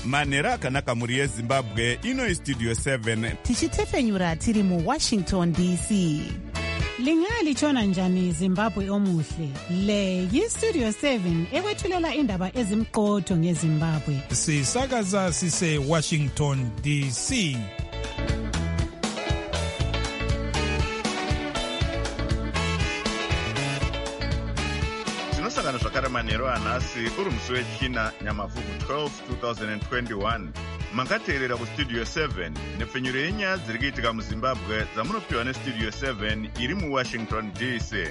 manhero akanaka mhuri yezimbabwe. Ino istudio 7 tichitefenyura tiri muWashington DC. Lingalitshona njani Zimbabwe omuhle? Le yistudio 7 ekwethulela indaba ezimqotho ngeZimbabwe. Sisakaza sise Washington DC. tinosangana zvakare manhero anhasi uri musi wechina nyamavhuvhu 12 2021. Makateerera kustudio 7 nepfenyuro yenyaya dziri kuitika muzimbabwe dzamunopiwa nestudio 7 iri muWashington DC.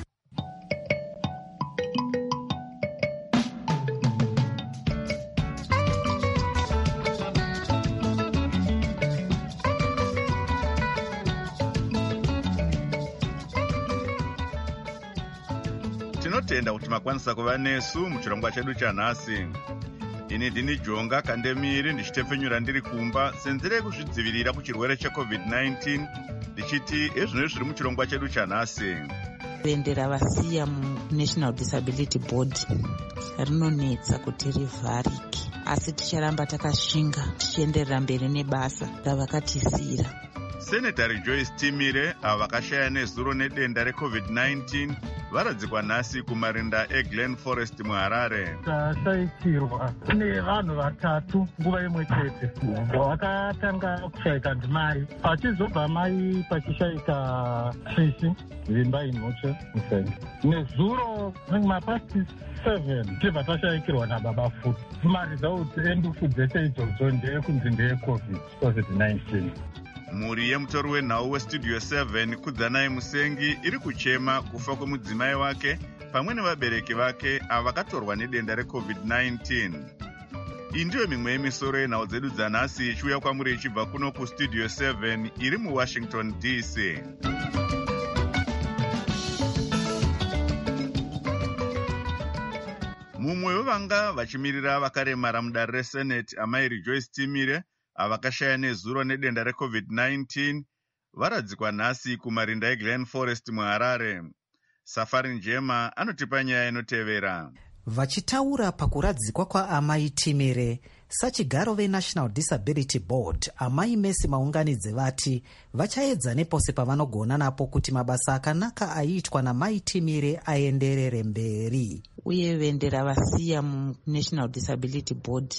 Tinotenda kuti makwanisa kuva nesu muchirongwa chedu chanhasi. Ini ndini Jonga Kandemiri ndichitefenyura ndiri kumba senzere yekuzvidzivirira kuchirwere cheCovid-19 ndichiti ezvino zviri muchirongwa chedu chanhasi. Bendera vasiya muNational Disability Board rinonetsa kuti rivharike, asi ticharamba takashinga tichienderera mberi nebasa ravakatisira. Senatari Joyce Timire ava vakashaya nezuro nedenda reCovid-19 varadzikwa nhasi kumarinda eGlen Forest muHarare. Tashayikirwa nevanhu vatatu nguva imwe chete. Vakatanga kushayika ndimai, pachizobva mai pachishayika sisi vimba inhoche musenge. Nezuro mapasti 7 tibva tashayikirwa nababa futi. Timaridza kuti endufu dzese idzodzo ndeyekunzi ndeyeCovid-19. Mhuri yemutori wenhau westudio 7 Kudzanai Musengi iri kuchema kufa kwemudzimai wake pamwe nevabereki vake ava vakatorwa nedenda reCovid-19. Iyi ndiyo mimwe yemisoro yenhau dzedu dzanhasi ichiuya kwamuri ichibva kuno kustudio 7 iri muWashington DC. Mumwe wevanga vachimirira vakaremara mudare reSenate amai Joyce Timire ava vakashaya nezuro nedenda reCovid-19 varadzikwa nhasi kumarinda eGlen Forest muHarare. Safari Njema anotipa nyaya inotevera. Vachitaura pakuradzikwa kwaamai Timire, sachigaro veNational Disability Board amai Messi Maunganidze vati vachaedza nepose pavanogona napo kuti mabasa akanaka aiitwa namai Timire aenderere mberi. Uye bendera vasiya muNational Disability Board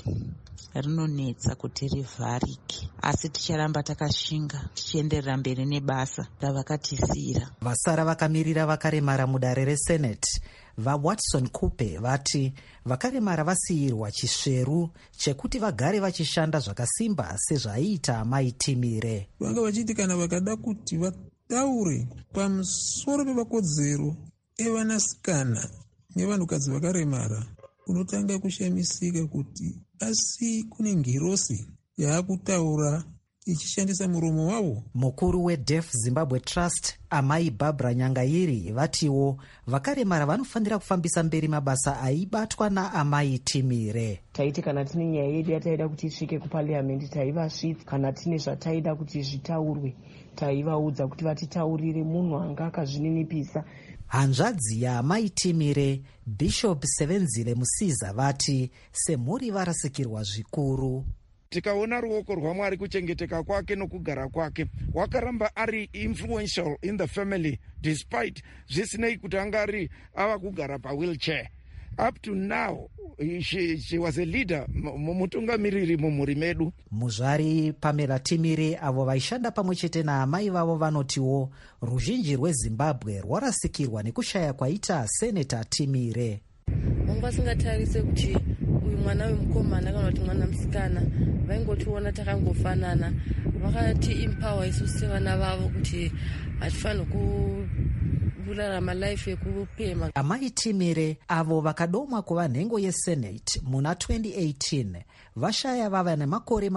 rinonetsa kuti rivharike, asi ticharamba takashinga tichienderera mberi nebasa ravakatisira. Vasara vakamirira vakaremara mudare reSenate vaWatson Kupe vati vakaremara vasiyirwa chisveru chekuti vagare vachishanda zvakasimba sezvaiita amai Timire. Vanga vachiti kana vakada kuti vataure pamusoro pevakodzero evanasikana nevanhukadzi vakaremara, unotanga kushamisika kuti asi kune ngirosi yaakutaura ichishandisa muromo wavo. Mukuru weDeaf Zimbabwe Trust amai Barbara Nyangairi vatiwo vakaremara vanofanira kufambisa mberi mabasa aibatwa naamai Timire. Taiti kana tine nyaya yedu yataida kuti isvike kuparliamendi taivasvitsa, kana tine zvataida kuti zvitaurwe taivaudza kuti vatitaurire. Munhu anga akazvininipisa. Hanzvadzi yaamai Timire Bishop Sevenzile Musiza vati semhuri varasikirwa zvikuru. Tikaona ruoko rwaMwari kuchengeteka kwake nokugara kwake, wakaramba ari influential in the family despite zvisinei kuti angari ava kugara pawheelchair. Up to now she was a leader, mutungamiriri mumhuri medu. Muzvari Pamela Timire avo vaishanda pamwe chete naamai vavo vanotiwo ruzhinji rweZimbabwe rwarasikirwa nekushaya kwaita Senator Timire. Vanga vasingatarise kuti uyu mwana wemukomana kana kuti mwana musikana, vaingotiona takangofanana. Vakati empower isusu sevana vavo kuti hatifanira kurarama life yekupema. Amai Timire avo vakadomwa kuva nhengo yeSenate muna 2018 vashaya vava nemakore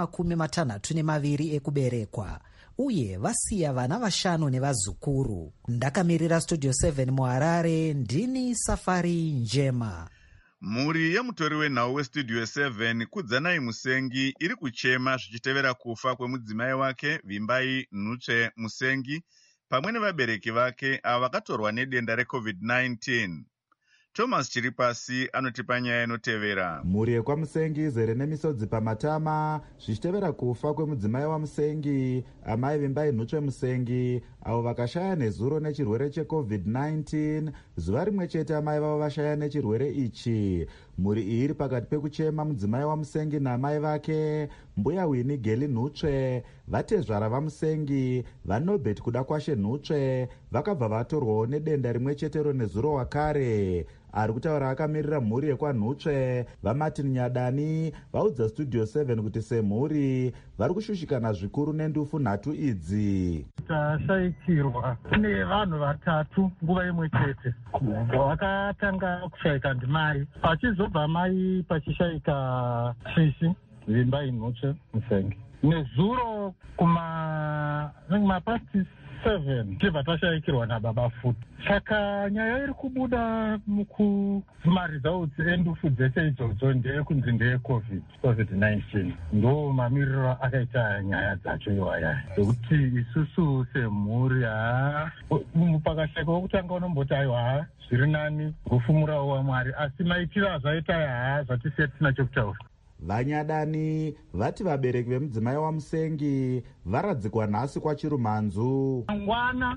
62 ekuberekwa uye vasiya vana 5 nevazukuru. Ndakamirira studio 7 muHarare, ndini Safari Njema. Mhuri yemutori wenhau westudio 7 Kudzanai Musengi iri kuchema zvichitevera kufa kwemudzimai wake Vimbai Nhutsve Musengi pamwe nevabereki vake ava vakatorwa nedenda reCovid-19. Thomas Chiripasi anotipa nyaya inotevera. Mhuri yekwaMusengi izere nemisodzi pamatama zvichitevera kufa kwemudzimai waMusengi, amai Vimbai Nhutsve Musengi, avo vakashaya nezuro nechirwere cheCovid-19. Zuva rimwe chete amai vavo vashaya nechirwere ichi. Mhuri iyi iri pakati pekuchema mudzimai waMusengi namai vake. Mbuya Winnie Geli Nhutsve, vatezvara vaMusengi, vaNobert kuda kwashe Nhutsve, vakabva vatorwawo nedenda rimwe chetero nezuro wakare. Ari kutaura akamirira mhuri yekwaNhutsve, vaMartin Nyadani, vaudza Studio 7 kuti semhuri vari kushushikana zvikuru nendufu nhatu idzi. Tashayikirwa kune vanhu vatatu nguva imwe chete. Vakatanga kushayika ndimai, pachizobva mai pachishayika Shishi Vimbai Nhutsve Musengi. Nezuro kumapasti 7 tibva tashayikirwa nababa futi. Saka nyaya iri kubuda mukumaridza utsi endufu dzese idzodzo ndeyekunzi ndeye-COVID-19. Ndo mamiriro akaita nyaya dzacho iwaya. Zvokuti isusu semhuri pakashayika wokutanga unomboti aiwa zviri nani kufumurawo waMwari, asi maitiro azvaita zvatisiye tisina chokutaura. Vanyadani vati vabereki vemudzimai waMusengi varadzikwa nhasi kwaChirumhanzu. Mangwana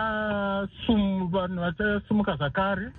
vanhu vachasumuka zvakare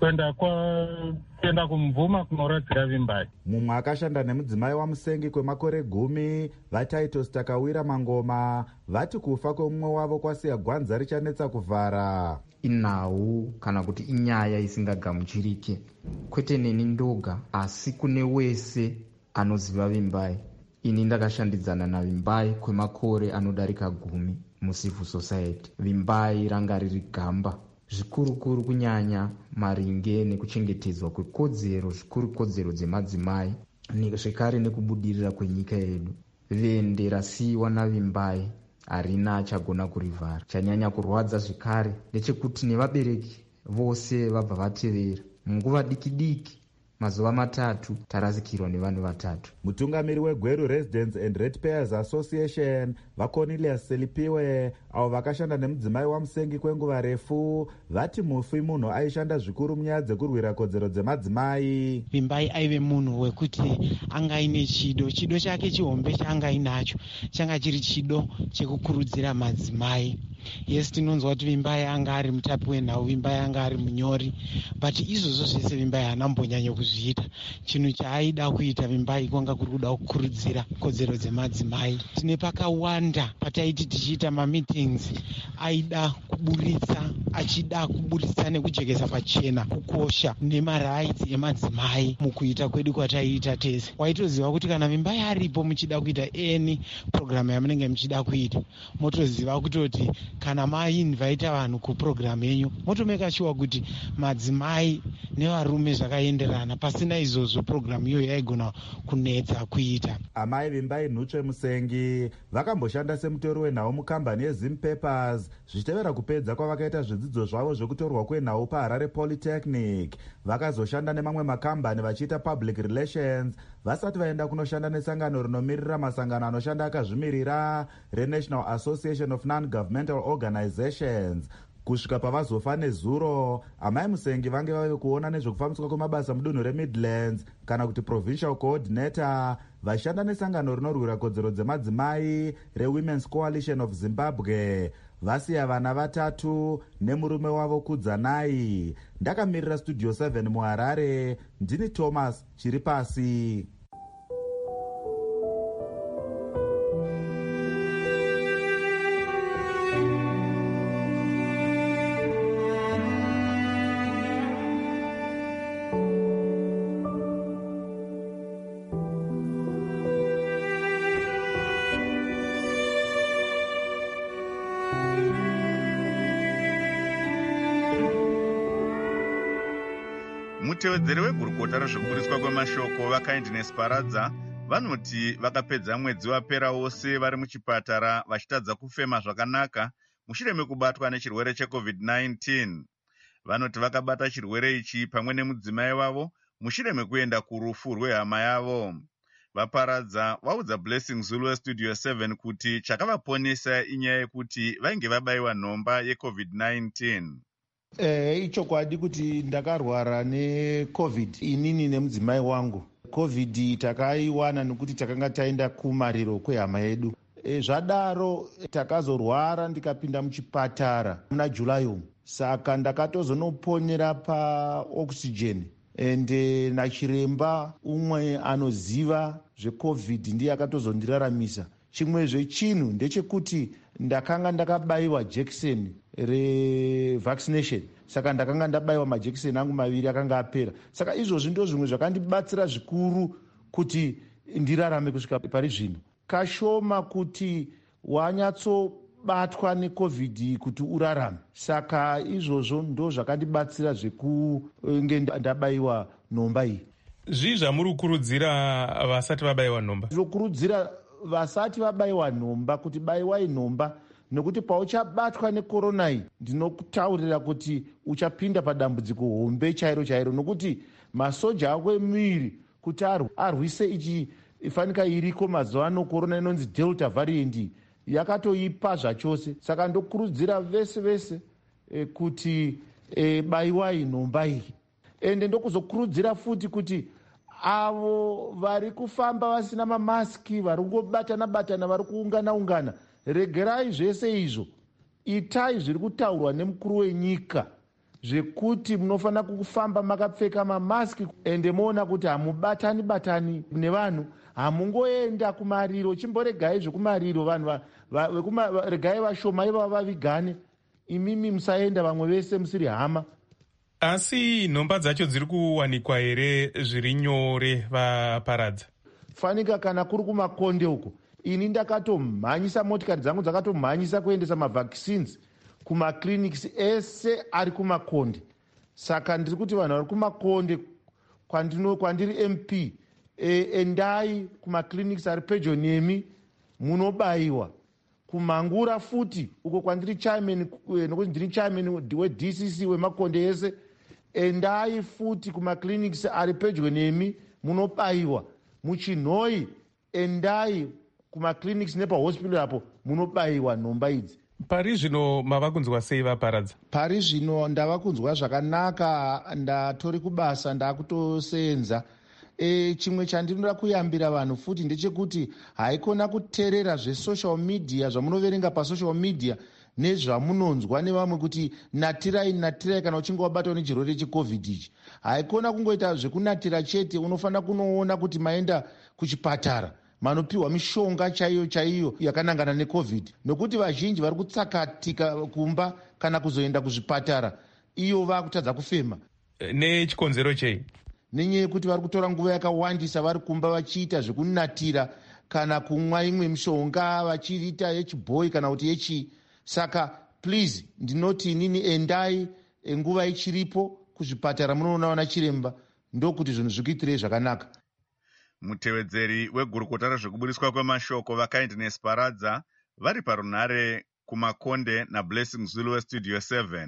kuenda kumubvuma kunoradzika Vimbai. Mumwe akashanda nemudzimai waMusengi kwemakore 10, vaTitus Takawira Mangoma, vati kufa kwemumwe wavo kwasiya gwanza richanetsa kuvhara. Inhau kana kuti inyaya isingagamuchirike, kwete neni ndoga asi kune wese anoziva Vimbai. Ini ndakashandidzana naVimbai kwemakore anodarika 10 mucivil society. Vimbai ranga riri gamba zvikurukuru kunyanya maringe nekuchengetedzwa kwekodzero, zvikuru kodzero dzemadzimai, zvekare nekubudirira kwenyika yedu. Vende rasiyiwa naVimbai harina achagona kurivhara. Chanyanya kurwadza zvekare ndechekuti nevabereki vose vabva vatevera munguva diki mazuva 3 tarasikirwa nevanhu 3. Mutungamiri weGweru Residents and Ratepayers Association, vaCornelius Selipiwe, avo vakashanda nemudzimai waMusengi kwenguva refu, vati mufi munhu aishanda zvikuru munyaya dzekurwira kodzero dzemadzimai. Vimbai aive munhu wekuti anga aine chido chake chihombe chaanga ainacho changa chiri chido chekukurudzira madzimai. Yes, tinonzwa kuti Vimbai anga ari mutapi wenhau, Vimbai anga ari munyori, but izvozvo zvese Vimbai haana mbonyanya kuzviita. Chinhu chaaida kuita Vimbai kwanga kuri kuda kukurudzira kodzero dzemadzimai. Tine pakawanda pataiti tichiita mameetings aida kuburitsa, achida kuburitsa nekujekesa pachena kukosha nemarights emadzimai mukuita kwedu kwataiita tese. Waitoziva kuti kana Vimbai aripo muchida kuita any program yamunenge muchida kuita, motoziva kutoti kana mainvita vanhu kuprogram yenyu motomeka sure kuti madzimai nevarume zvakaenderana, pasina izvozvo program iyo yaigona kunetsa kuita. Amai Vimbai Nhutsve Musengi vakamboshanda semutori wenhau mukambani yeZim Papers zvichitevera kupedza kwavakaita zvidzidzo zvavo zvekutorwa kwenhau paHarare Polytechnic. Vakazoshanda nemamwe makambani vachiita public relations vasati vaenda kunoshanda nesangano rinomirira masangano anoshanda akazvimirira reNational Association of Non-Governmental Organizations. Kusvika pavazofa nezuro, amai Musengi vange vave kuona nezvekufambiswa kwemabasa mudunhu reMidlands kana kuti Provincial Coordinator, vashanda nesangano rinorwira kodzero dzemadzimai reWomen's Coalition of Zimbabwe. Vasiya vana 3 nemurume wavo Kudzanai. Ndakamirira Studio 7 muHarare, ndini Thomas Chiripasi. Mutevedzeri wegurukota rezvekuburiswa kwemashoko vaKindness Paradza vanoti vakapedza mwedzi wapera wose vari muchipatara vachitadza kufema zvakanaka mushure mekubatwa nechirwere cheCovid-19. Vanoti vakabata chirwere ichi pamwe nemudzimai wavo mushure mekuenda kurufu rwehama yavo. Vaparadza vaudza Blessing Zulu weStudio 7 kuti chakavaponesa inyaya yekuti vainge vabayiwa nhomba yeCovid-19. Ichokwadi kuti ndakarwara neCovid inini nemudzimai wangu. Covid takaiwana nekuti takanga taenda kumariro kwehama yedu. Zvadaro takazorwara ndikapinda muchipatara muna July umu. Saka ndakatozonoponera paoxygen ende nachiremba umwe anoziva zveCovid ndiye akatozondiraramisa. Chimwezve chinhu ndechekuti ndakanga ndakabayiwa jekiseni revaccination, saka ndakanga ndabayiwa majekiseni angu maviri akanga apera. Saka izvozvi ndo zvimwe zvakandibatsira zvikuru kuti ndirarame kusvika pari zvino. Kashoma kuti wanyatsobatwa neCovid kuti urarame. Saka izvozvo ndo zvakandibatsira zvekunge ndabayiwa nhomba iyi. Zvii zvamuri kukurudzira vasati vabayiwa nhomba? Zvinokurudzira vasati vabayiwa nhomba kuti bayiwai nhomba, nokuti pauchabatwa nekorona iyi ndinokutaurira kuti uchapinda padambudziko hombe chairo chairo, nokuti masoja ako emuviri kuti arwise ichi ifanika iriko mazuva ano korona inonzi delta variant yakatoipa zvachose. Saka ndokurudzira vese kuti bayiwai nhomba iyi. Ende ndokuzokurudzira futi kuti avo vari kufamba vasina mamaski, vari kungobatana vari kuungana, regerai zvese izvo. Itai zviri kutaurwa nemukuru wenyika zvekuti munofanira kufamba makapfeka mamaski ende moona kuti hamubatani nevanhu, hamungoenda kumariro. Chimboregai zvekumariro, vanhu regai vashoma ivava vavigane, imimi musaenda, vamwe vese musiri hama. Asi nhomba dzacho dziri kuwanikwa here zviri nyore vaparadza? Fanika kana kuri kumakonde uko, ini ndakatomhanyisa motikari dzangu dzakatomhanyisa kuendesa mavaccines kumaclinics ese ari kumakonde. Saka ndiri kuti vanhu vari kumakonde kwandiri MP, endai kumaclinics ari pedyo nemi munobayiwa. Kumangura futi uko kwandiri chairman, nokuti ndiri chairman weDCC wemakonde ese, endai futi kumaclinics ari pedyo nemi munobayiwa. Muchinhoi endai kumaclinics nepahospital apo munobayiwa nhomba idzi. Pari zvino mava kunzwa sei vaparadza? Pari zvino ndava kunzwa zvakanaka, ndatori kubasa, ndakutosenza. Chimwe chandinoda kuyambira vanhu futi ndechekuti haikona kuteerera zvesocial media, zvamunoverenga pasocial media nezvamunonzwa nevamwe kuti natirai kana uchinge wabatwa nechirwere cheCovid ichi. Haikona kungoita zvekunatira chete, unofanira kunoona kuti maenda kuchipatara manopiwa mishonga chaiyo yakanangana neCovid, nokuti vazhinji vari kutsakatika kumba kana kuzoenda kuzvipatara iyo vakutadza kufema. Nechikonzero chei? Nenyaya yekuti vari kutora nguva yakawandisa vari kumba vachiita zvekunatira kana kumwa imwe mishonga vachiita yechibhoyi kana kuti yechi. Saka please ndinoti inini endai nguva ichiripo kuzvipatara munoona wana chiremba, ndokuti zvinhu zvikuitirei zvakanaka. Mutevedzeri wegurukota rezvekubudiswa kwemashoko vaKindness Paradza vari parunhare kumakonde naBlessing Zulu weStudio 7.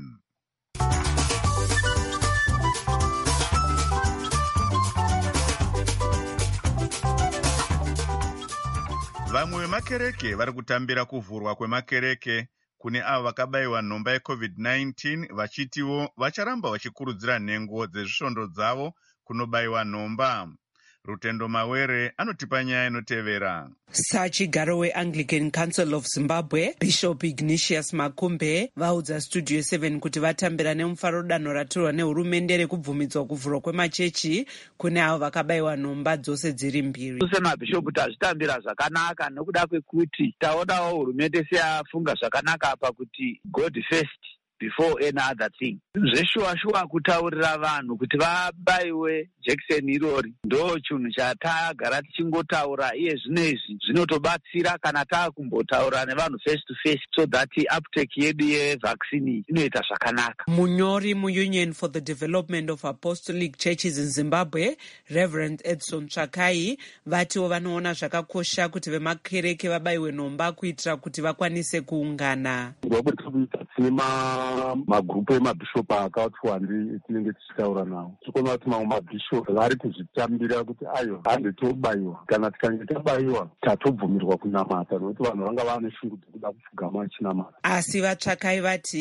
Vamwe vemakereke vari kutambira kuvhurwa kwemakereke kune avo vakabayiwa nhomba yeCovid-19, vachitiwo vacharamba vachikurudzira nhengo dzezvisvondo dzavo kunobayiwa nhomba. Rutendo Mawere anotipa nyaya inotevera. Sachigaro weAnglican Council of Zimbabwe, Bishop Ignatius Makumbe vaudza Studio 7 kuti vatambira nemufaro danho ratorwa nehurumende rekubvumidzwa kuvhurwa kwemachechi kune avo vakabayiwa nhomba dzose dziri mbiri. Semabhishopu tazvitambira zvakanaka nekuda kwekuti taonawo hurumende seyafunga zvakanaka apa kuti God first before any other thing. Zveshuwa kutaurira vanhu kuti vabayiwe jekiseni irori ndo chinhu chatagara tichingotaura iye zvinezvi zvinotobatsira kana taakumbotaura nevanhu face to face, so that uptake yedu yevaccine inoita zvakanaka. Munyori muUnion for the Development of Apostolic Churches in Zimbabwe, Reverend Edson Chakai, vatiwo vanoona zvakakosha kuti vemakereke vabayiwe nhomba kuitira kuti vakwanise kuungana. Tine magrupu emabhishopu akawanda tinenge tichitaura nawo. Tikuona kuti mamwe mabhishopu vari kuzvitambira kuti ayo hande tobayiwa, kana tikange tabayiwa tatobvumirwa kunamata, nokuti vanhu vanga vane shungu dzekuda kupfugama vachinamata. Asi vatsvakai vati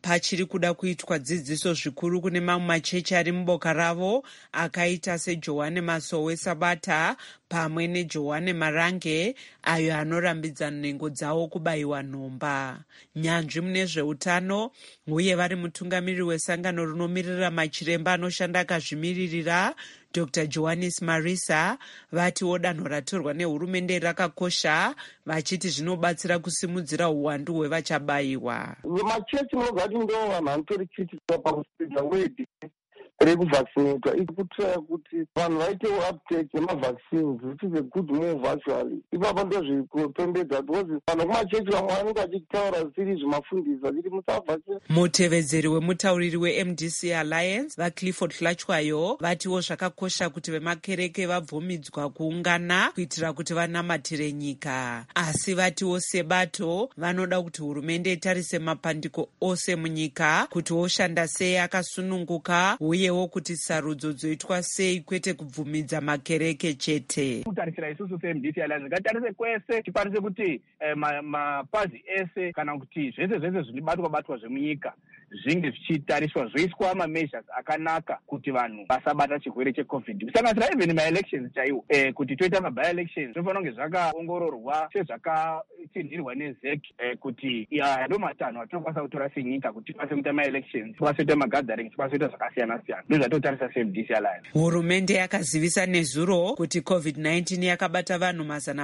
pachiri kuda kuitwa dzidziso zvikuru kune mamwe machechi ari muboka ravo akaita seJohane Masowe Sabata pamwe neJohane Marange, ayo anorambidza nhengo dzawo kubayiwa nhomba. Nyanzvi mune zveutano uye vari mutungamiri wesangano rinomirira machiremba anoshanda akazvimiririra Dr. Johannes Marisa vatiwo danho ratorwa nehurumende rakakosha, vachiti zvinobatsira kusimudzira uwandu hwevachabayiwa. Machechi munogati ndo vanhu vanotori critical pakusipedza wedi rekuvaccinatwa ikutira kuti vanhu vaite uptake yemavaccines which is a good move actually. Ipapo ndo zvikupembedza because vanhu kumachechi vamwe vanenge vachitaura zvisiri zvimafundisa kuti musavaccine. Mutevedzeri wemutauriri weMDC Alliance vaClifford Hlachwayo vatiwo zvakakosha kuti vemakereke vabvumidzwa kuungana kuitira kuti vanamatire nyika, asi vatiwo sebato vanoda kuti hurumende itarise mapandiko ose munyika kuti oshanda sei akasununguka uyewo kuti sarudzo dzoitwa sei kwete kubvumidza makereke chete. Kutarisira isusu seMDC Alliance ngatarise kwese tikwanise kuti mapazi ese kana kuti zvese zvinobatwa zvemunyika zvinge zvichitariswa zvoiswa measures akanaka kuti vanhu vasabata chirwere cheCovid. Kusanganisira even ma-elections chaiwo kuti toita ma-by-elections zvinofana kunge zvakaongororwa sezvakatinhirwa neZEC kuti ndo matanho atinokwanisa kutora senyika kuti tikwanise kuita ma-elections, tikwanise kuita ma-gatherings, tikwanise kuita zvakasiyana siyana. Ndo zvatotarisa seMDC Alliance. Hurumende yakazivisa nezuro kuti COVID-19 yakabata vanhu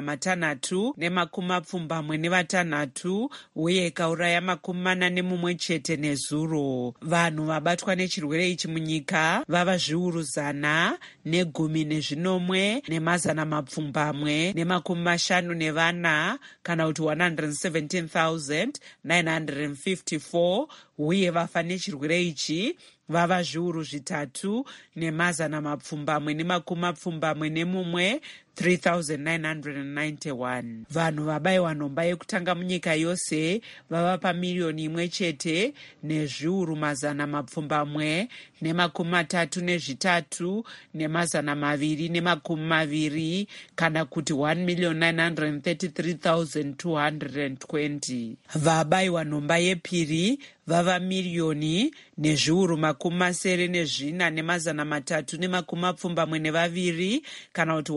626 uye ikauraya 41 chete nezuro. Vanhu vabatwa nechirwere ichi munyika vava zviuru 119,250 kana kuti 117,954 uye vafa nechirwere ichi vava zviuru 3,241 3,991. Vanhu vabayiwa nhomba yekutanga munyika yose vava pamiliyoni 1 chete nezviuru 133,220 kana kuti 1,933,220. Vabayiwa nhomba yepiri vava miliyoni nezviuru 74,372 kana kuti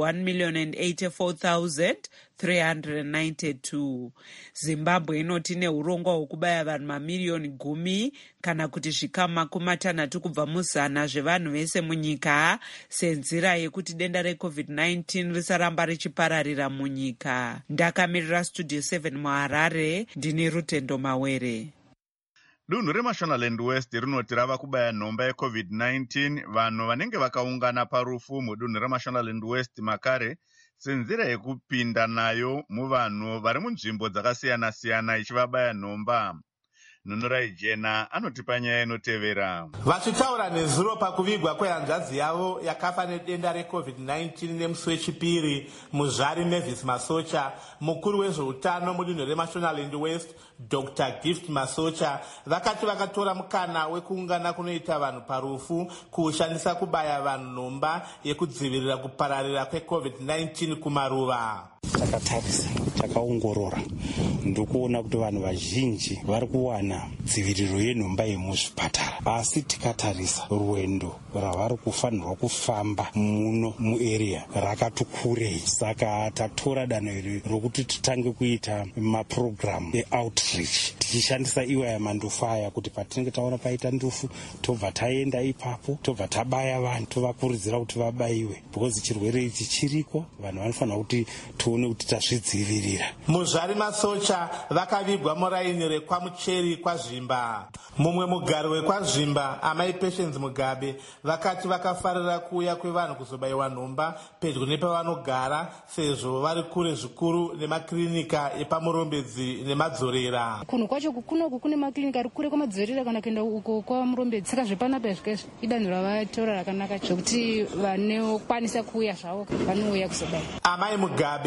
1,084,392. Zimbabwe inoti neurongwa hwekubaya vanhu mamiliyoni 10 kana kuti zvikamu 60 kubva muzana zvevanhu vese munyika senzira yekuti denda reCovid-19 risaramba richipararira munyika. Ndakamirira Studio 7 muHarare, ndini Rutendo Mawere. Dunhu reMashonaland West rinoti rava kubaya nhomba yeCovid-19 vanhu vanenge vakaungana parufu mudunhu reMashonaland West makare senzira yekupinda nayo muvanhu vari munzvimbo dzakasiyana-siyana ichivabaya nhomba. Nunurai Jena anotipa nyaya inotevera. Vachitaura nezuro pakuvigwa kwehanzvadzi yavo yakafa nedenda reCovid-19 nemusi wechipiri, Muzvari Mavis Masocha, mukuru wezveutano mudunhu reMashonaland West Dr. Gift Masocha vakati vakatora mukana wekuungana kunoita vanhu parufu kushandisa kubaya vanhu nhomba yekudzivirira kupararira kweCovid-19 kumaruva. Takatarisa, takaongorora, ndokuona kuti vanhu vazhinji vari kuwana dziviriro yenhomba yemuzvipatara, asi tikatarisa rwendo rwavari kufanirwa kufamba muno muarea rakati kurei. Saka tatora danho iri rokuti titange kuita mapurogiramu eoutreach tichishandisa iwaya mandufu aya kuti patinenge taona paita ndufu tobva taenda ipapo tobva tabaya vanhu tovakurudzira kuti vabayiwe, because chirwere ichi chiriko, vanhu vanofanira kuti tione kuti tazvidzivirira. Muzvari Masocha vakavigwa muraini rekwamucheri kwaZvimba. Mumwe mugari wekwazvimba Amai Patience Mugabe vakati vakafarira kuuya kwevanhu kuzobayiwa nhomba pedyo nepavanogara sezvo vari kure zvikuru nemakirinika epamurombedzi nemadzorera. Kunhu kwacho kunoku kune makirinika ari kure kwamadzorera kana kuenda uko kwamurombedzi, saka zvepanapa zvikazvo idanho ravatora rakanaka zvokuti vanokwanisa kuuya zvavo vanouya kuzobaya. Amai Mugabe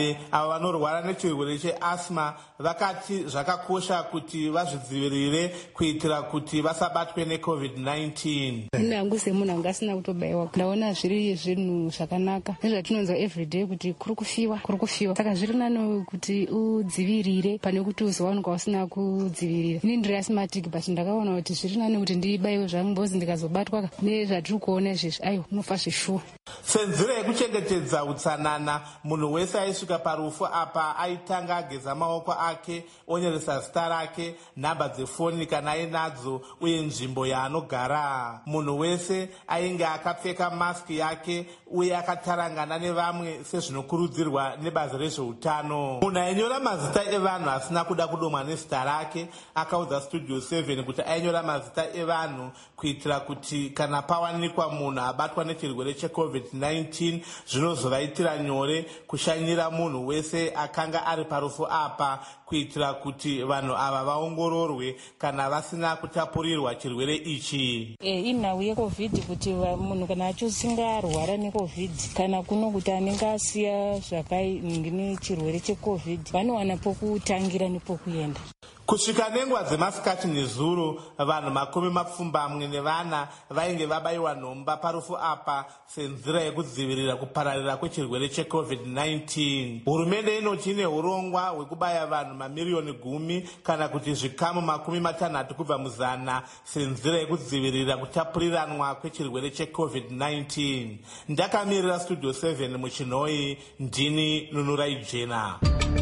vamwe avo vanorwara nechirwere cheasma vakati zvakakosha kuti vazvidzivirire kuitira kuti vasabatwe neCovid-19. Ine hangu semunhu anga asina kutobayiwa ndaona zviri zvinhu zvakanaka nezvatinonzwa everyday kuti kuri kufiwa saka zviri nani kuti udzivirire pane kuti uzowanikwa usina kudzivirira. Ini ndiri asthmatic but ndakaona kuti zviri nani kuti ndibayiwe zvangu mbozi ndikazobatwa nezvatiri kuona izvezvi aiwa unofa zvishuwa. Senzira yekuchengetedza utsanana, munhu wese aisvika parufu apa aitanga ageza maoko ake, onyeresa zita rake, nhamba dzefoni kana ainadzo uye nzvimbo yaanogara. Munhu wese ainge akapfeka maski yake uye akatarangana nevamwe sezvinokurudzirwa nebazi rezveutano. Munhu ainyora mazita evanhu asina kuda kudomwa nezita rake akaudza Studio 7 kuti ainyora mazita evanhu kuitira kuti kana pawanikwa munhu abatwa nechirwere cheCovid-19 zvinozovaitira nyore kushanyira munhu wese akanga ari parufu apa kuitira kuti vanhu ava vaongororwe kana vasina kutapurirwa chirwere ichi. Inhau yeCovid kuti munhu kana achosinga arwara neCovid kana kuno kuti anenge asiya zvakaine chirwere cheCovid vanowana pokutangira nepokuenda. Kusvika nenguva dzemasikati nezuro, vanhu 20 nevana vainge vabayiwa nhomba parufu apa senzira yekudzivirira kupararira kwechirwere cheCovid-19. Hurumende inoti ine urongwa hwekubaya vanhu mamiliyoni 10 kana kuti zvikamu 60 kubva muzana senzira yekudzivirira kutapuriranwa kwechirwere cheCovid-19. Ndakamirira Studio 7 muChinoi, ndini Nunurai Jena.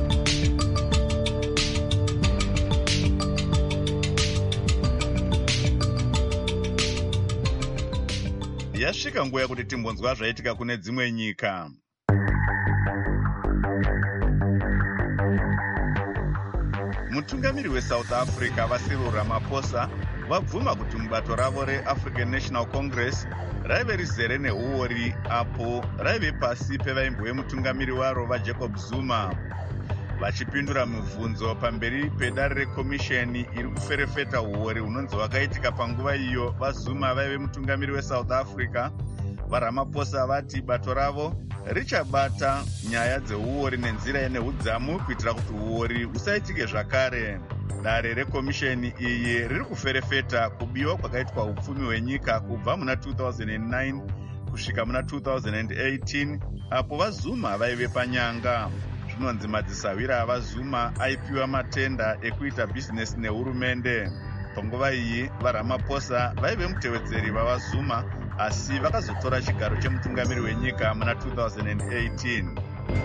Yasvika nguva yekuti timbonzwa zvaitika kune dzimwe nyika. Mutungamiri weSouth Africa Cyril Ramaphosa vabvuma kuti mubato ravo reAfrican National Congress raive rizere neuori apo raive pasi pevaimbo vemutungamiri waro vaJacob Zuma. Vachipindura mibvunzo pamberi pedare rekomisheni iri kuferefeta uori hunonzi hwakaitika panguva iyo vaZuma vaive mutungamiri weSouth Africa, vaRamaphosa vati bato ravo richabata nyaya dzeuori nenzira ine udzamu kuitira kuti uori usaitike zvakare. Dare rekomisheni iyi riri kuferefeta kubiwa kwakaitwa upfumi hwenyika kubva muna 2009 kusvika muna 2018 apo vaZuma vaive panyanga. Zvinonzi madzisawira avaZuma aipiwa matenda ekuita bhizinesi nehurumende. Panguva iyi vaRamaphosa vaive mutevedzeri vavaZuma asi vakazotora chigaro chemutungamiri wenyika muna 2018.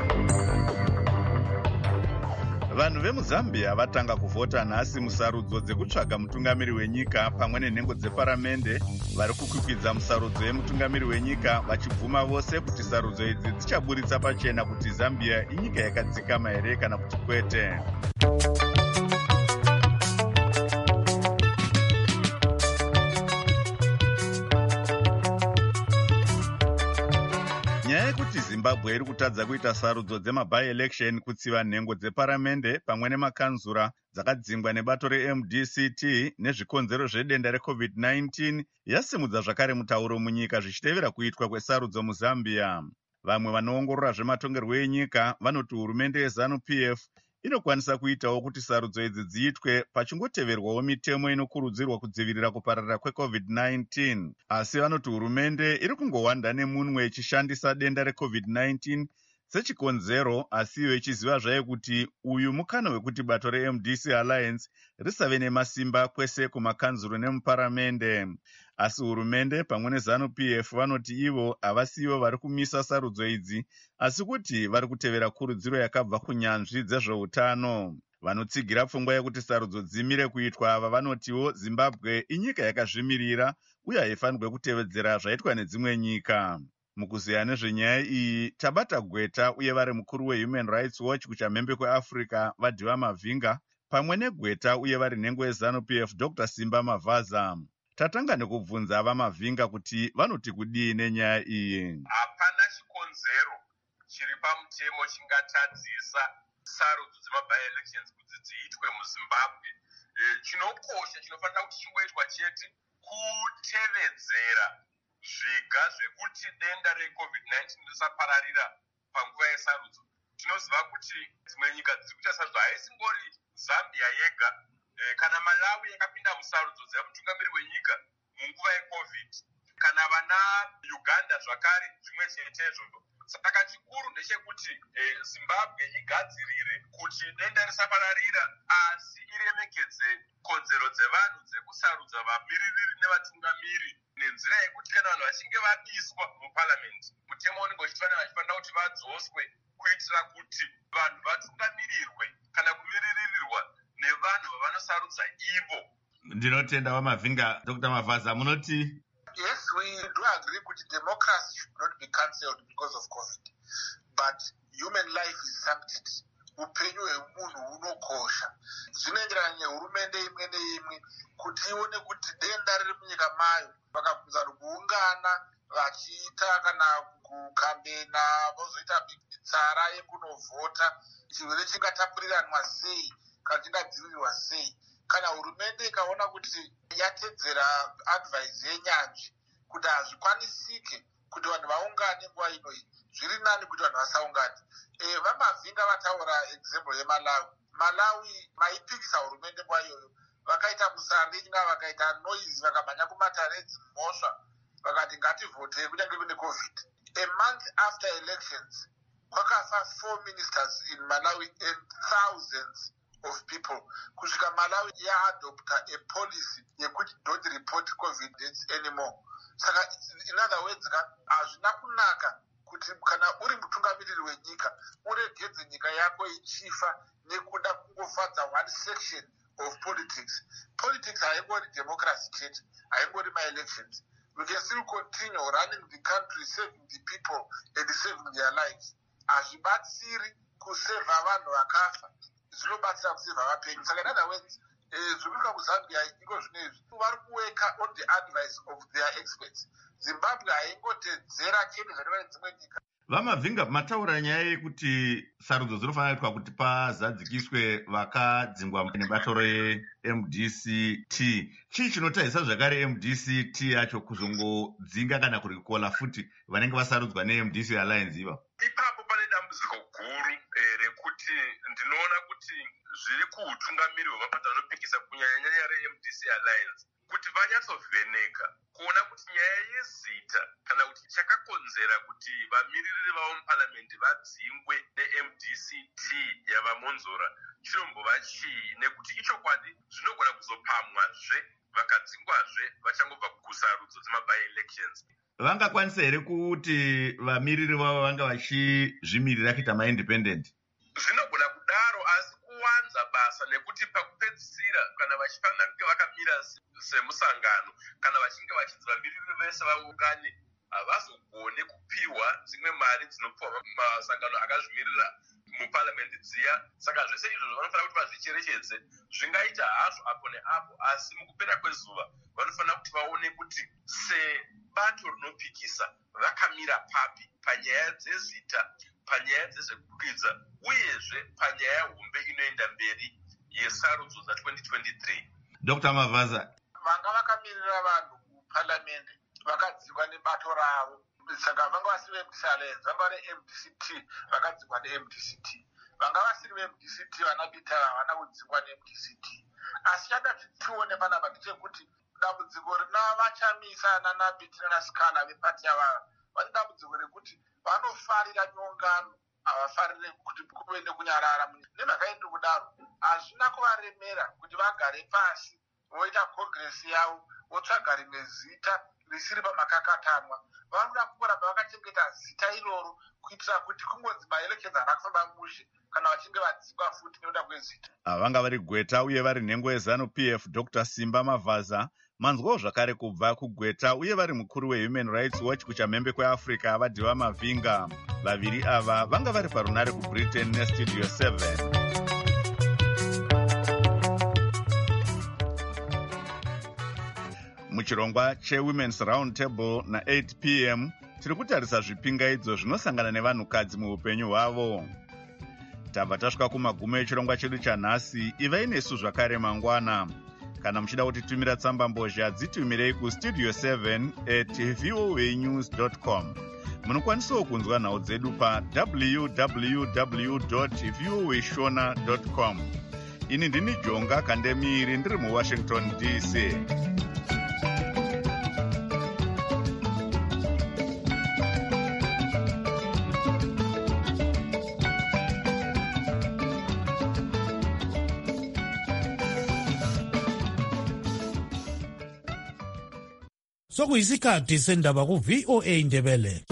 Vanhu vemuZambia vatanga kuvhota nhasi musarudzo dzekutsvaga mutungamiri wenyika pamwe nenhengo dzeparamende. Vari kukwikwidza musarudzo yemutungamiri wenyika vachibvuma vose kuti sarudzo idzi dzichaburitsa pachena kuti Zambia inyika yakadzikama here kana kuti kwete. Nyaya yekuti Zimbabwe iri kutadza kuita sarudzo dzemaby-election kutsiva nhengo dzeparamende pamwe nemakanzura dzakadzingwa nebato reMDCT nezvikonzero zvedenda reCovid-19 yasimudza zvakare mutauro munyika zvichitevera kuitwa kwesarudzo muZambia. Vamwe vanoongorora zvematongerwo enyika vanoti hurumende yeZANU-PF inokwanisa kuitawo kuti sarudzo idzi dziitwe pachingoteverwawo mitemo inokurudzirwa kudzivirira kupararira kweCovid-19. Asi vanoti hurumende iri kungowanda nemunwe ichishandisa denda reCovid-19 sechikonzero, asi iyo ichiziva zvayo kuti uyu mukana wekuti bato reMDC Alliance risave nemasimba kwese kumakanzuro nemuparamende. Asi hurumende pamwe neZANU-PF vanoti ivo havasivo vari kumisa sarudzo idzi, asi kuti vari kutevera kurudziro yakabva kunyanzvi dzezveutano. Vanotsigira pfungwa yekuti sarudzo dzimire kuitwa ava vanotiwo Zimbabwe inyika yakazvimirira uye haifanirwe kutevedzera zvaitwa nedzimwe nyika. Mukuziya nezvenyaya iyi tabata Gweta uye vari mukuru weHuman Rights Watch kuchamhembe kweAfrica Vadhiwa Mavhinga pamwe neGweta uye vari nhengo yeZANU-PF Dr. Simba Mavaza. Tatanga nekubvunza ava Mavhinga kuti vanoti kudii nenyaya iyi. Hapana chikonzero chiri pamutemo chingatadzisa sarudzo dzemaby-elections kuti dziitwe muZimbabwe. Chinokosha chinofanira kuti chingoitwa chete kutevedzera zviga zvekuti denda reCovid-19 risapararira panguva yesarudzo. tinoziva kuti dzimwe nyika dziri kuita sarudzo haisingori Zambia yega kana Malawi yakapinda musarudzo dzemutungamiri wenyika munguva yeCovid, kana vana Uganda zvakare zvimwe chetezvo. Saka chikuru ndechekuti Zimbabwe igadzirire kuti denda risapararira, asi iremekedze kodzero dzevanhu dzekusarudza vamiririri nevatungamiri nenzira yekuti kana vanhu vachinge vabiswa muparliament, mutemo unenge uchifanira kuti vadzoswe kuitira kuti vanhu vatungamirirwe kana kumiririrwa nevanhu vavanosarudza ivo. Ndinotenda Wamavhinga. Dr. Mavaza, munoti? Yes, we do agree that democracy should not be cancelled because of COVID, but human life is sanctity. Upenyu hwemunhu hunokosha. Zvinoenderana nehurumende imwe neimwe kuti ione kuti denda riri munyika mayo vakabvunzana kuungana vachiita kana kukambena vozoita mitsara yekunovhota chirwere chingatapuriranwa sei kana chingadzivirirwa sei. Kana hurumende ikaona kuti yatedzera advice yenyanzvi kuti hazvikwanisike kuti vanhu vaungane nguva inoyi, zviri nani kuti vanhu vasaungane. Vamavhinga vataura example yeMalawi. Malawi vaipikisa hurumende nguva iyoyo, vakaita musaringa, vakaita noise, vakamhanya kumataredzi mumhosva, vakati ngativhotei kunyange kune COVID. A month after elections, kwakafa 4 ministers in Malawi and thousands of people. Kusvika Malawi yaadopta a policy yekuti don't report COVID deaths anymore. Saka in other words, hazvina kunaka kuti kana uri mutungamiriri wenyika uregedze nyika yako ichifa nekuda kungofadza one section of politics. Politics haingori democracy chete, haingori my-elections. We can still continue running the country, saving the people and saving their lives. Hazvibatsiri kuseva vanhu vakafa, zvinobatsira kuseva vapenyu. Saka in other words, zvikuitika kuZambia iko zvinezvi vari kuweka on the advice of their experts. Zimbabwe haingotedzera chete zvinoita dzimwe nyika. Vamavhinga, mataura nyaya yekuti sarudzo dzinofanira kuitwa kuti pazadzikiswe vakadzingwa nebato reMDCT. Chii chinotadzisa zvakare MDCT yacho kuzongodzinga kana kurikola futi vanenge vasarudzwa neMDC Alliance iva? Ipapo pane dambudziko guru rekuti ndinoona kuti zviri kuutungamiri hwemapato anopikisa kunyanya reMDC Alliance kuti vanyatsovheneka kuona kuti nyaya yezita kana kuti chakakonzera kuti vamiririri vavo muparliament vadzingwe neMDCT yavamonzora chinombova chii, nekuti ichokwadi zvinogona kuzopamwazve vakadzingwazve vachangobva kusarudzo dzemaby-elections. Vangakwanisa here kuti vamiriri vavo vanga vachizvimirira kuita maindependent? Zvinogona kudaro, asi kuwanza basa nekuti pakupedzisira kana vachifanira kunge vakamira semusangano kana vachinge vachinzi vamiriri vese vaungane havazogone kupiwa dzimwe mari dzinopiwa masangano akazvimirira muparliament dziya. Saka zvese izvozvo vanofanira kuti vazvicherechedze. Zvingaita hazvo apo neapo, asi mukupera kwezuva vanofanira kuti vaone kuti sebato rinopikisa vakamira papi panyaya dzezita, panyaya dzezvekukwidza, uyezve panyaya hombe inoenda mberi yesarudzo dza2023. Dr. Mavaza, vanga vakamirira vanhu muparliament vakadzingwa nebato ravo. Saka vanga vasiri veMDC Alliance, vanga vari MDCT vakadzingwa neMDCT. Vanga vasiri veMDCT vanapita havana kudzingwa neMDCT. Asi chada tione panapa ndechekuti dambudziko rinavachamisa nanapiti nanasikana vepati yavava vane dambudziko rekuti vanofarira nyongano, havafarire kuti kuve nekunyarara. Nemhaka iri kudaro, hazvina kuvaremera kuti vagare pasi voita kongresi yavo votsvaga rimwe zita risiri pamakakatanwa. Vanoda kuramba vakachengeta zita iroro kuitira kuti kungonzi my-elections havakufamba mushe kana vachinge vadzingwa futi nekuda kwezita. Vanga vari Gweta uye vari nhengo yeZANU-PF Dr. Simba Mavaza. Manzwawo zvakare kubva kuGweta uye vari mukuru weHuman Rights Watch kuchamhembe kweAfrica Vadiwa Mavhinga. Vaviri ava vanga vari parunare kuBritain neStudio 7. Muchirongwa cheWomen's Roundtable na8 p.m. tiri kutarisa zvipingaidzo zvinosangana nevanhukadzi muupenyu hwavo. Tabva tasvika kumagumo echirongwa chedu chanhasi. Ivai nesu zvakare mangwana. Kana muchida kutitumira tsamba mbozha dzitumirei kustudio7@voanews.com. munokwanisawo kunzwa nhau dzedu pa www.viewishona.com. ini ndini Jonga Kandemiri ndiri muWashington DC. Sokuyisikhathi sendaba ku VOA Indebele.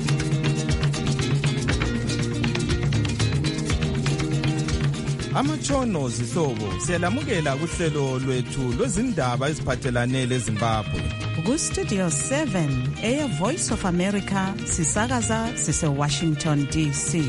Amatshono zihlobo siyalamukela kuhlelo lwethu lwezindaba eziphathelane leZimbabwe. Ku Studio 7 Air Voice of America sisakaza sise Washington DC.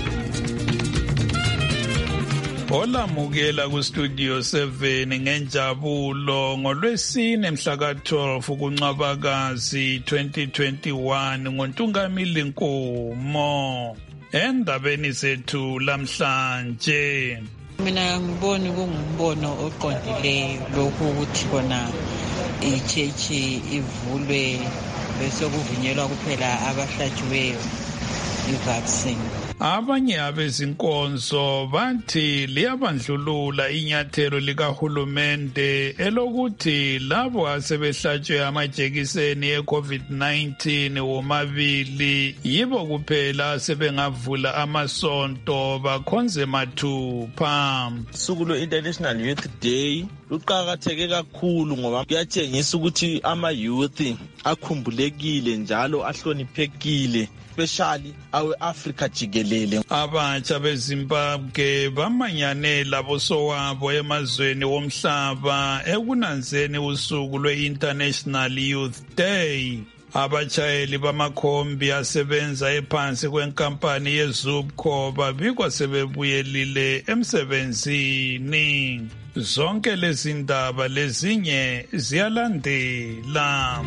Olamukela ku Studio 7 ngenjabulo ngolwesine mhla ka 12 kuNcwabakazi 2021 ngoNtungamili Nkomo. Endabeni zethu lamhlanje, mina ngibona kungumbono oqondileyo lokhu ukuthi kona ichechi ivulwe bese kuvunyelwa kuphela abahlatshiweyo i-vaccine. Abanye abezinkonzo bathi liyabandlulula inyathelo likahulumende elokuthi labo asebehlatshwe amajekiseni e-COVID-19 womabili yibo kuphela asebengavula amasonto bakhonze mathupha. Usuku lwe-International Youth Day luqakatheke kakhulu ngoba kuyatshengisa ukuthi ama-youth akhumbulekile njalo ahloniphekile, especially awe-Africa jikelele. Abatsha beZimbabwe bamanyane labosowabo emazweni womhlaba ekunanzeni usuku lwe-International Youth Day. Abatshayeli bamakhombi asebenza ephansi kwenkampani yeZubco babikwa sebebuyelile emsebenzini. Zonke lezi ndaba lezinye ziyalandela.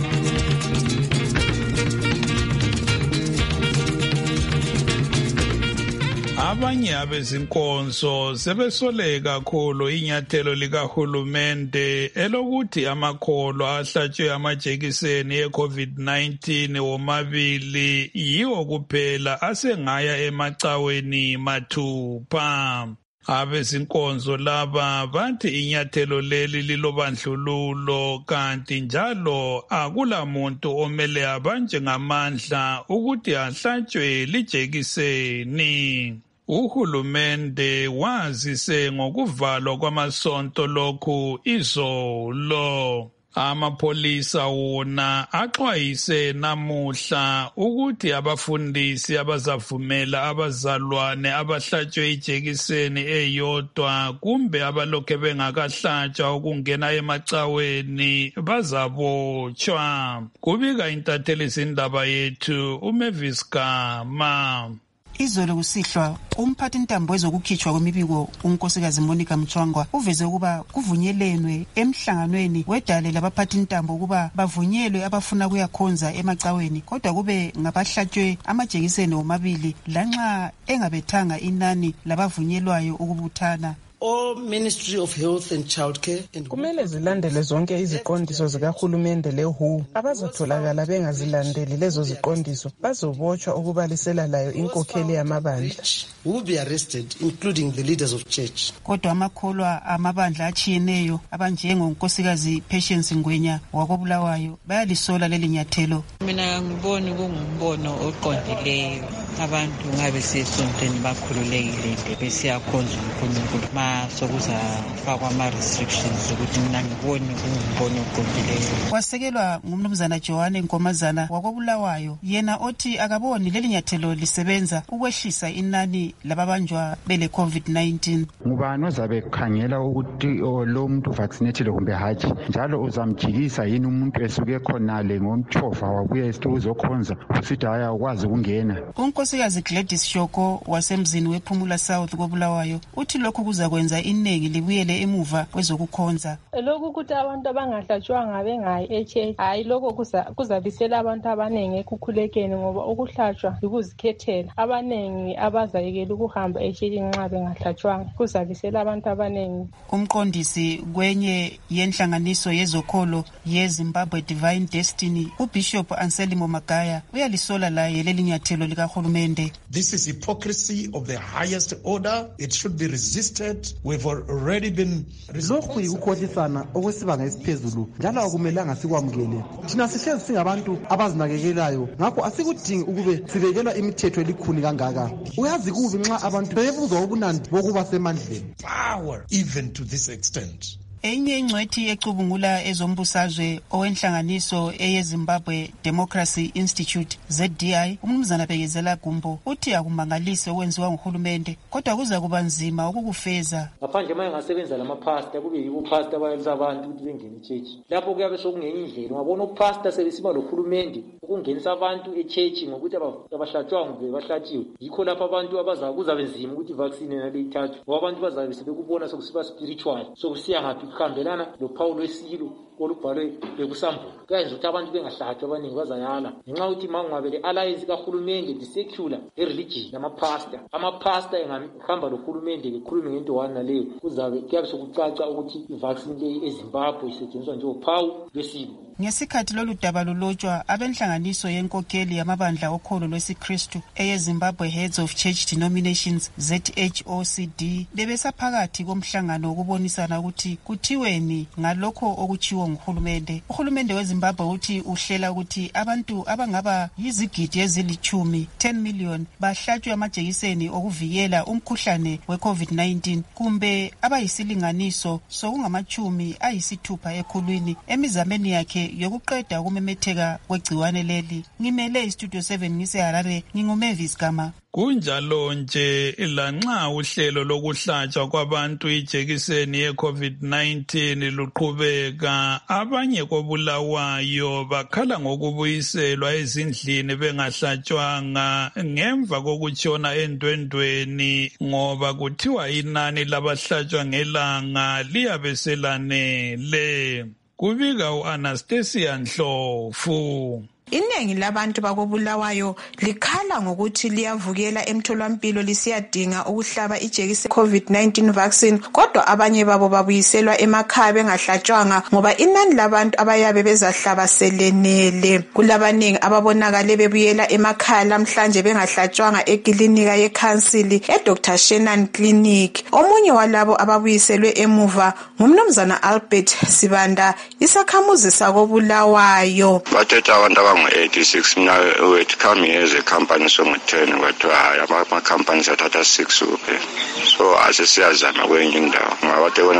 Abanye abezinkonzo sebesoleka kakhulu inyathelo likahulumende elokuthi amakholo ahlatshwe amajekiseni e-COVID-19 womabili yiwo kuphela asengaya emacaweni mathupha. Abezinkonzo laba bathi inyathelo leli lilobandlululo kanti njalo akulamuntu omele abanje ngamandla ukuthi ahlatshwe lijekiseni. Uhulumende wazise ngokuvalwa kwamasonto lokhu izolo. Amapholisa wona axwayise namuhla ukuthi abafundisi abazavumela abazalwane abahlatshwe ijekiseni eyodwa kumbe abalokhe bengakahlatshwa ukungena emacaweni bazabotshwa. Kubika intatheli izindaba yethu uMavis Gama. Izolo kusihlwa umphathi intambo wezokukhitshwa kwemibiko unkosikazi Monica Mchwangwa uveze ukuba kuvunyelwenwe emhlanganweni wedale labaphathi intambo ukuba bavunyelwe abafuna kuyakhonza emacaweni kodwa kube ngabahlatshwe amajekiseni womabili lanxa engabethanga inani labavunyelwayo ukubuthana. Ministry of Health and Childcare kumele zilandele zonke iziqondiso zikahulumende leWHO. Abazotholakala bengazilandeli lezo ziqondiso bazobotshwa ukubalisela layo inkokheli yamabandla. Will be arrested, including the leaders of church. Kodwa amakholwa amabandla achiyeneyo abanjengonkosikazi Patience Ngwenya wakobulawayo bayalisola leli nyathelo. Mina ngibona kungumbono oqondileyo. Abantu ngabe sesontweni bakhululekile besiyakhonza uNkulunkulu. Sokuzafakwa ama-restrictions ukuthi mina ngiboni kungumbono oqondileyo. Wasekelwa ngumnumzana Johanne Nkomazana wakobulawayo yena othi akaboni leli nyathelo lisebenza ukwehlisa inani lababanjwa bele COVID-19. Ngubani ozabe khangela ukuthi lo muntu vaccinated kumbe hatshi njalo uzamjikisa yini umuntu esuke khonale ngomtshova wabuya uzokhonza usithi haya ukwazi ukungena. unkosikazi Gladys Shoko wasemzini wePhumula South koBulawayo uthi lokhu kuzakwenza iningi libuyele emuva kwezokukhonza. Lokhu ukuthi abantu abangahlatshwanga bengayi eChurch hayi lokho kuzabisela abantu abaningi ekukhulekeni ngoba ukuhlatshwa yikuzikhethela. Abaningi abazayekela ukuhamba eChurch nxa bengahlatshwanga kuzabisela abantu abaningi. Umqondisi kwenye yenhlanganiso yezokholo yeZimbabwe Divine Destiny uBishop Anselmo Magaya uyalisola laye lelinyathelo likahulumende. This is hypocrisy of the highest order. It should be resisted. We've already been lokhu yikukhohlisana okwesibanga esiphezulu njalo akumelanga sikwamukele. Thina sihlezi singabantu abazinakekelayo ngakho asikudingi ukube sibekelwa imithetho elikhuni kangaka. Uyazi kubi nxa abantu bebuzwa ubunandi bokuba semandleni. Power even to this extent. Enye ingcwethi ecubungula ezombusazwe owenhlanganiso eyeZimbabwe Democracy Institute ZDI umnumzana Bekezela Gumbo uthi akumangalise okwenziwa nguhulumende kodwa kuza kuba nzima ukukufeza. Ngaphandle manje ngasebenza lamapastor kube yibo pastor bayalisa abantu ukuthi bengene eChurch. Lapho kuyabe sokungenye indlela ungabona upastor sebesiba lohulumende ukungenisa abantu eChurch ngokuthi abahlatshwanga bebahlatshiwe. Yikho lapho abantu kuzabe nzima ukuthi vaccine nale ithathu. Ngoba abantu bazabe sebekubona sokusiba spiritual sokusiya ngaphi kuhambelana loPaulo wesilo olubhalwe bekusambulo kwenza ukuthi abantu bengahlatshwa abaningi bazayala ngenxa ukuthi mangwabele alliance kahulumende the secular religion amapastor engahamba lohulumende bekhulume ngento wana leyo kuyabe sokucaca ukuthi ivaccine leyi eZimbabwe isetshenziswa njengophawu lwesilo. Ngesikhathi lolu daba lulotshwa abenhlanganiso yenkokheli yamabandla okholo lwesiKristu eyeZimbabwe Heads of Church Denominations ZHOCD bebesaphakathi komhlangano wokubonisana ukuthi kuthiweni ngalokho okuchiwo nguhulumende. Uhulumende weZimbabwe uthi uhlela ukuthi abantu abangaba yizigidi ezili10 million bahlatshwe amajekiseni okuvikela umkhuhlane weCovid-19 kumbe abayisilinganiso sokungamachumi ekhulwini emizameni yakhe yokuqeda ukumemetheka kwegciwane leli. Ngimele iStudio 7 ngiseHarare nginguMavis Gama. Kunjalo nje lanxa uhlelo lokuhlatshwa kwabantu ijekiseni ye-COVID-19 luqhubeka, abanye koBulawayo bakhala ngokubuyiselwa ezindlini bengahlatshwanga ngemva kokutshona endwendweni ngoba kuthiwa inani labahlatshwa ngelanga liyabe selanele. Kubika u-Anastasia Ndlovu. Iningi labantu bakoBulawayo likhala ngokuthi liyavukela emtholampilo lisiyadinga ukuhlaba ijekiseni COVID-19 vaccine kodwa abanye babo babuyiselwa emakhaya bengahlatshwanga ngoba inani labantu abayabe bezahlaba selenele. Kulabaningi ababonakale bebuyela emakhaya namhlanje bengahlatshwanga eklinika yeCouncil eDr Shenan Clinic. Omunye walabo ababuyiselwe emuva ngumnumzana Albert Sibanda isakhamuzi sakoBulawayo. Bathetha abantu 86 mina wethu come here as a company songu10 kwathiwa ama-companies athatha 6 kuphela so asesiyazama kwenye indawo ngabathe bona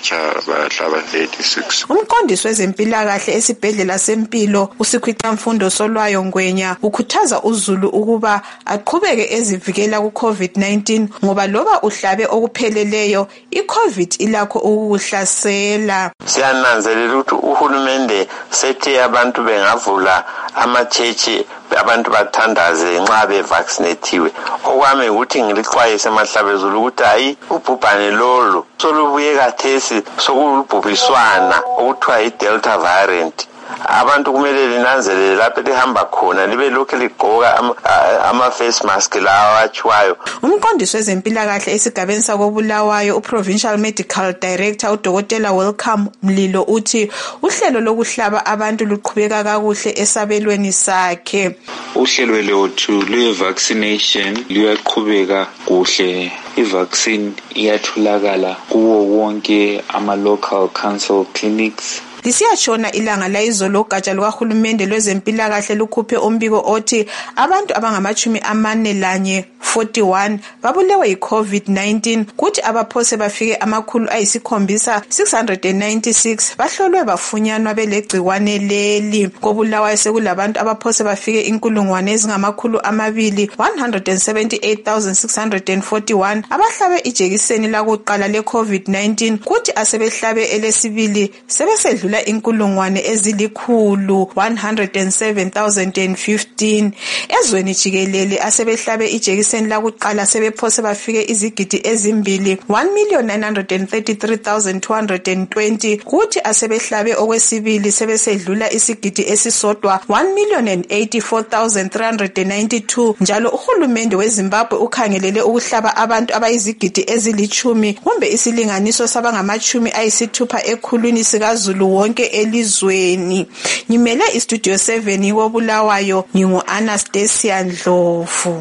bahlaba 36. Umqondisi wezempilakahle esibhedlela sempilo uSikhwicamfundo Solwayo Ngwenya ukhuthaza uZulu ukuba aqhubeke ezivikela ku-COVID-19 ngoba loba uhlabe okupheleleyo iCovid ilakho ukukuhlasela. Siyananzelela ukuthi uhulumende sethe abantu bengavula amachechi abantu bathandaze nxa bevaccinatiwe. Okwami ukuthi ngilixwayise emahlabezulu ukuthi hayi ubhubhane lolu solubuye kathesi sokulubhubhiswana okuthiwa iDelta variant. Abantu kumele linanzelele lapho lihamba khona libe lokhu ligqoka ama-face mask lawa awachiwayo. Umqondisi wezempilakahle esigabeni sakoBulawayo uProvincial Medical Director uDokotela Welcome Mlilo uthi uhlelo lokuhlaba abantu luqhubeka kakuhle esabelweni sakhe. Uhlelo lwethu lwe-vaccination luyaqhubeka kuhle. I-vaccine iyatholakala kuwo wonke ama-local council clinics. Lisiyashona ilanga layizolo ugatsha lukahulumende lwezempilakahle lukhuphe umbiko othi abantu abangama-41 babulewe yi-COVID-19 kuthi abaphose bafike 696 bahlolwe bafunyanwa belegciwane leli. KoBulawayo sekulabantu abaphose bafike 178,641 abahlabe ijekiseni lakuqala le-COVID-19 kuthi asebehlabe elesibili sebesedlule abadlula 107,015 ezweni jikelele asebehlabe ijekiseni lakuqala sebephose bafike izigidi ezimbili 1,933,220 kuthi asebehlabe okwesibili sebesedlula isigidi esisodwa 1,084,392 njalo uhulumende weZimbabwe ukhangelele ukuhlaba abantu abayizigidi ezilithumi kumbe isilinganiso sabangamachumi ayisithupha ekhulwini sikaZulu wonke elizweni. Ngimele istudio 7 koBulawayo ngingu-Anastasia Ndlovu.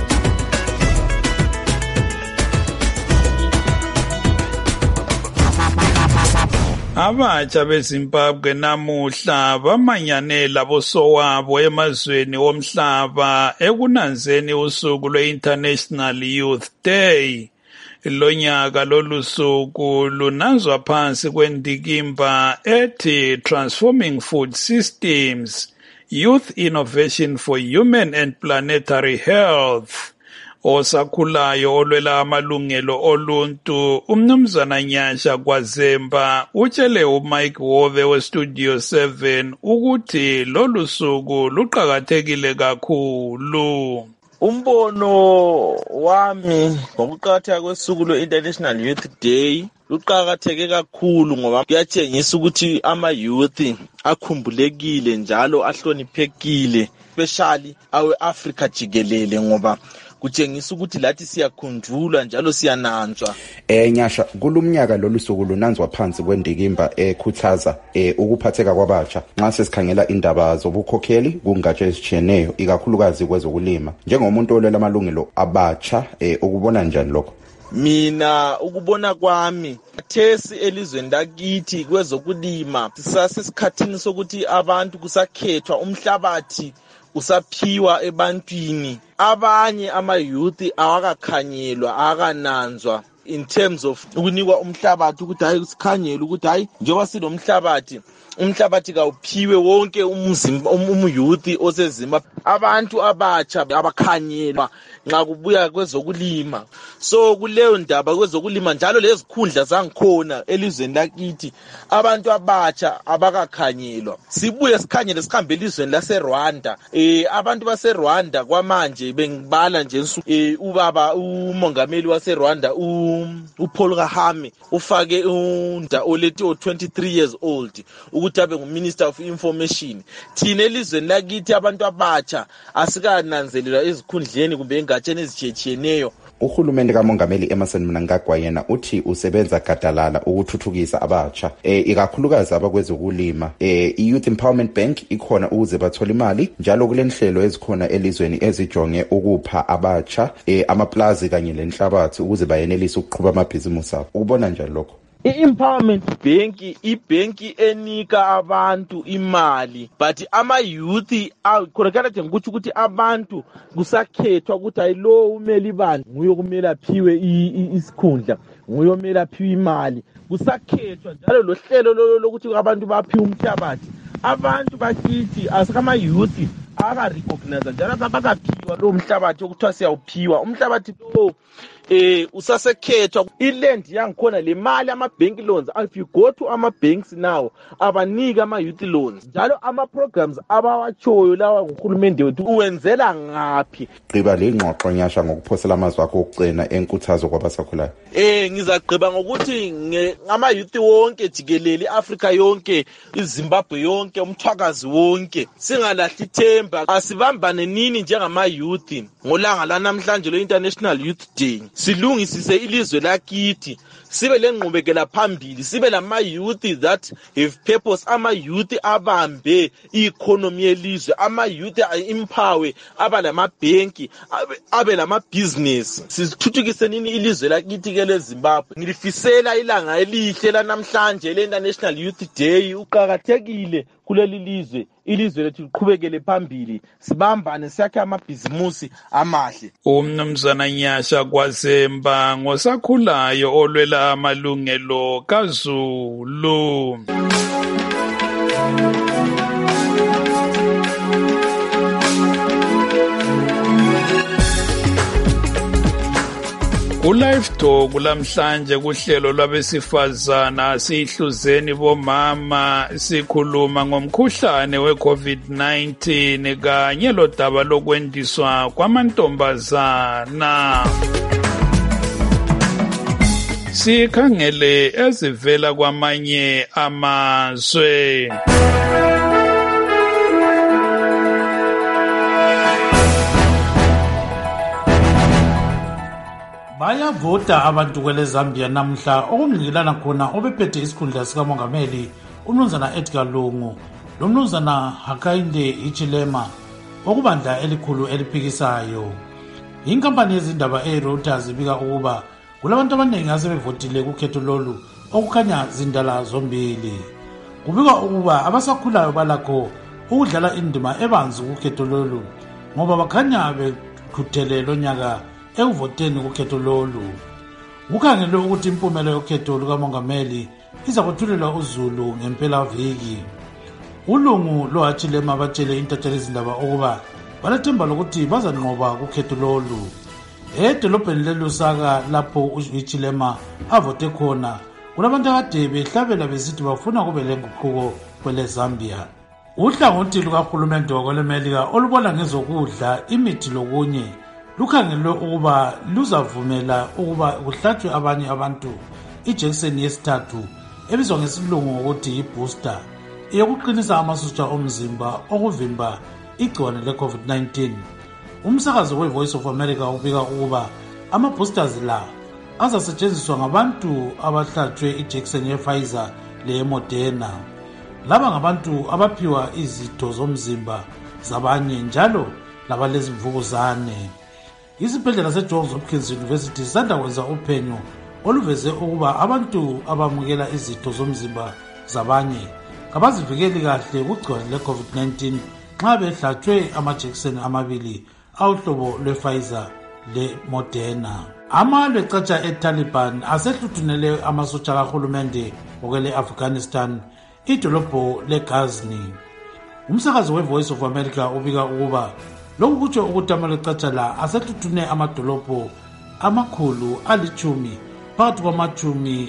Abatsha beZimbabwe namuhla bamanyane labosowabo emazweni womhlaba ekunanzeni usuku lwe-International Youth Day. Lonyaka lolusuku lunazwa phansi kwendikimba ethi Transforming Food Systems, Youth Innovation for Human and Planetary Health. Osakhulayo olwela amalungelo oluntu umnumzana Nyasha Kwazemba utshele uMike Wove weStudio 7 ukuthi lolu suku luqakathekile kakhulu. Umbono wami ngokuqakatheka kwesuku lwe-International Youth Day luqakatheke kakhulu ngoba kuyatshengisa ukuthi ama-youth akhumbulekile njalo ahloniphekile, especially awe-Africa jikelele ngoba kutshengisa ukuthi lathi siyakhunjulwa njalo siyananzwa. Nyasha, kulumnyaka lolu suku lunanzwa phansi kwendikimba ekhuthaza ukuphatheka kwabatsha nxa sesikhangela indaba zobukhokheli kungatsha ezitshiyeneyo ikakhulukazi kwezokulima. Njengomuntu olwela amalungelo abatsha ukubona njani lokho? Mina ukubona kwami thesi elizweni lakithi kwezokulima sisasesikhathini sokuthi abantu kusakhethwa umhlabathi usaphiwa ebantwini. Abanye ama-youth awakakhanyelwa akananzwa in terms of ukunikwa umhlabathi ukuthi hayi sikhanyele ukuthi hayi njengoba sinomhlabathi umhlabathi kawuphiwe wonke umyouth oseZimbabwe. Abantu abatsha abakhanyelwa nxa kubuya kwezokulima. So kuleyo ndaba kwezokulima njalo lezikhundla zangikhona elizweni lakithi abantu abatsha abakakhanyelwa. Sibuye sikhanyele sikhambe elizweni laseRwanda. Abantu baseRwanda kwamanje bengibala nje ubaba umongameli waseRwanda uPaul Kagame ufake unda olethi 23 years old ukuthi abe nguMinister of Information. Thina elizweni lakithi abantu abatsha asikananzelelwa ezikhundleni kumbe engatsheni ezitshiyeneyo. Uhulumende kaMongameli Emmerson Mnangagwa yena uthi usebenza gadalala ukuthuthukisa abatsha ikakhulukazi abakwezokulima. I-Youth Empowerment Bank ikhona ukuze bathole imali njalo kulenhlelo ezikhona elizweni ezijonge ukupha abatsha amaplazi kanye lenhlabathi ukuze bayenelise ukuqhuba amabhizimusi abo. Ukubona njani lokho? I-Empowerment Bank ibhenki enika abantu imali but ama-youth khonakala nje ngikuthi ukuthi abantu kusakhethwa ukuthi ayilo umeli bani nguye kumele aphiwe isikhundla nguye kumele aphiwe imali. Kusakhethwa njalo lohlelo lokuthi abantu baphiwe umhlabathi. Abantu bakithi asikama-youth aka-recognize njalo abakaphiwa lo mhlabathi okuthiwa siyawuphiwa umhlabathi lo. Usasekhethwa iland yangikhona le mali ama-bank loans. If you go to ama-banks now abanika ama-youth loans njalo ama-programs abawatshoyo lawa nguhulumende wethu uwenzela ngaphi. Gqiba le ngxoxo Nyasha ngokuphosela amazwi akho okugcina enkuthazo kwabasakhulayo. Ngizagqiba ngokuthi ama-youth wonke jikelele i-Africa yonke iZimbabwe yonke umthwakazi wonke singalahli ithemba asibambane nini njengama-youth ngolanga lanamhlanje lo-International Youth Day. Silungisise ilizwe lakithi sibe lenqubekela phambili sibe lama-youth that have purpose, ama-youth abambe i-economy yelizwe, ama-youth empower aba lamabhenki abe lamabhizinesi. Sithuthukise nini ilizwe lakithi ke leZimbabwe. Ngilifisela ilanga elihle lanamhlanje le-International Youth Day. Uqakathekile kuleli lizwe, ilizwe lethu liqhubekele phambili sibambane sakhe amabhizimusi amahle. Umnumzana Nyasha Kwazemba ngosakhulayo olwela amalungelo kaZulu. uLive Talk lamhlanje kuhlelo lwabesifazana sihluzeni bomama sikhuluma ngomkhuhlane weCovid-19 kanye lodaba lokwendiswa kwamantombazana. Sikhangele ezivela kwamanye amazwe. Bayavota abantu kwele Zambia namhla okungqilana khona obephethe isikhundla sikamongameli uMnumzana Edgar Lungu noMnumzana Hakainde Hichilema okubandla elikhulu eliphikisayo. Inkampani yezindaba eReuters ibika ukuba kulabantu abaningi asebevotile kukhetho lolu okukhanya zindala zombili. Kubikwa ukuba abasakhulayo balakho ukudlala indima ebanzi kukhetho lolu ngoba bakhanya bekhuthele lonyaka ekuvoteni kukhetho lolu. Kukhangelwe ukuthi impumela yokhetho lukamongameli iza kwethulelwa uZulu ngempela viki. uLungu loHachilema batshele intatheli izindaba ukuba balethemba lokuthi bazanqoba kukhetho lolu. Edolobheni leLusaka lapho uHachilema avote khona kulabantu akade behlabela besithi bafuna kube lenguquko kwele Zambia. Uhlangothi lukahulumende wakwelemelika olubona ngezokudla imithi lokunye lukhangelwe ukuba luzavumela ukuba kuhlatshwe abanye abantu ijekiseni yesithathu ebizwa ngesilungu ngokuthi yi-booster eyokuqinisa amasotsha omzimba okuvimba igciwane le-COVID-19. Umsakazo we-Voice of America ubika ukuba ama-boosters la azasetshenziswa ngabantu abahlatshwe ijekiseni ye-Pfizer leye-Moderna. Laba ngabantu abaphiwa izitho zomzimba zabanye njalo labalezimvukuzane. Isibhedlela seJohns Hopkins University sisanda kwenza uphenyo oluveze ukuba abantu abamukela izitho zomzimba zabanye abazivikeli kahle kugciwane le-COVID-19 nxa behlatshwe amajekiseni amabili awuhlobo lwe-Pfizer le-Moderna. Amalwe ecatsha eTaliban asehluthunele amasotsha kahulumende okwele-Afghanistan idolobho leGhazni. Umsakazi we-Voice of America ubika ukuba lokhu kutsho ukuthi amalwe ecatsha la asehluthune amadolobho amakhulu ali-10 phakathi kwama-30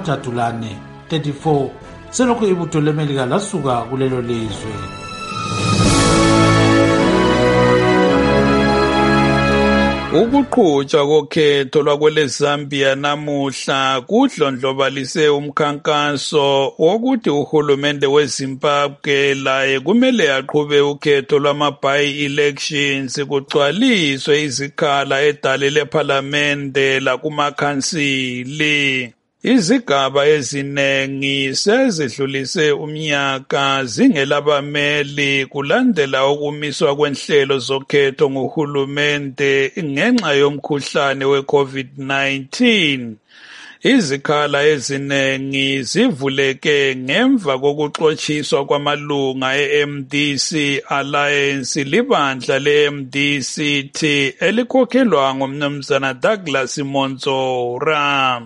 34 selokhu ibutho leMelika lasuka kulelo lizwe. Ukuqhutshwa kokhetho lwakwele Zambia namuhla kudlondlobalise umkhankaso wokuthi uhulumende weZimbabwe laye kumele aqhube ukhetho lwama-by-elections kugcwaliswe izikhala edale lephalamende lakumakhansili. Izigaba ezinengi sezidlulise umnyaka zingelabameli kulandela ukumiswa kwenhlelo zokhetho nguhulumende ngenxa yomkhuhlane we-COVID-19. Izikhala ezinengi zivuleke ngemva kokuxotshiswa kwamalunga e-MDC Alliance libandla le-MDCT elikhokhelwa ngumnumzana Douglas Monzora.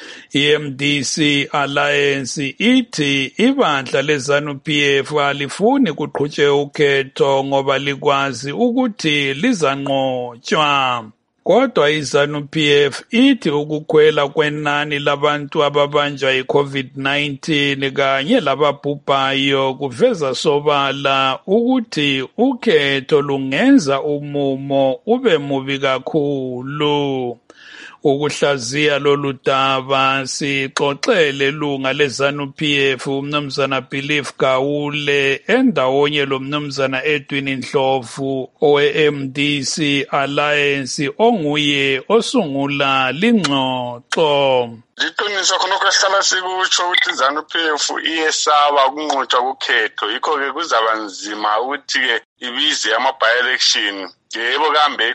iMDC Alliance ithi ibandla leZANU-PF alifuni kuqhutshwe ukhetho ngoba likwazi ukuthi lizanqotshwa. Kodwa iZANU-PF ithi ukukhwela kwenani labantu ababanjwa yi-COVID-19 kanye lababhubhayo kuveza sobala ukuthi ukhetho lungenza umumo ube mubi kakhulu. Ukuhlaziya lolu daba sixoxele lunga leZANU-PF umnumzana Belief Gawule endawonye lo mnumzana Edwin Ndlovu owe-MDC Alliance onguye osungula lingxoxo. Liqiniso khonokho esihlala sikutsho ukuthi iZANU-PF iyesaba ukunqotshwa kukhetho, yikho-ke kuzaba nzima ukuthi-ke ibize ama-by-election. Yebo kambe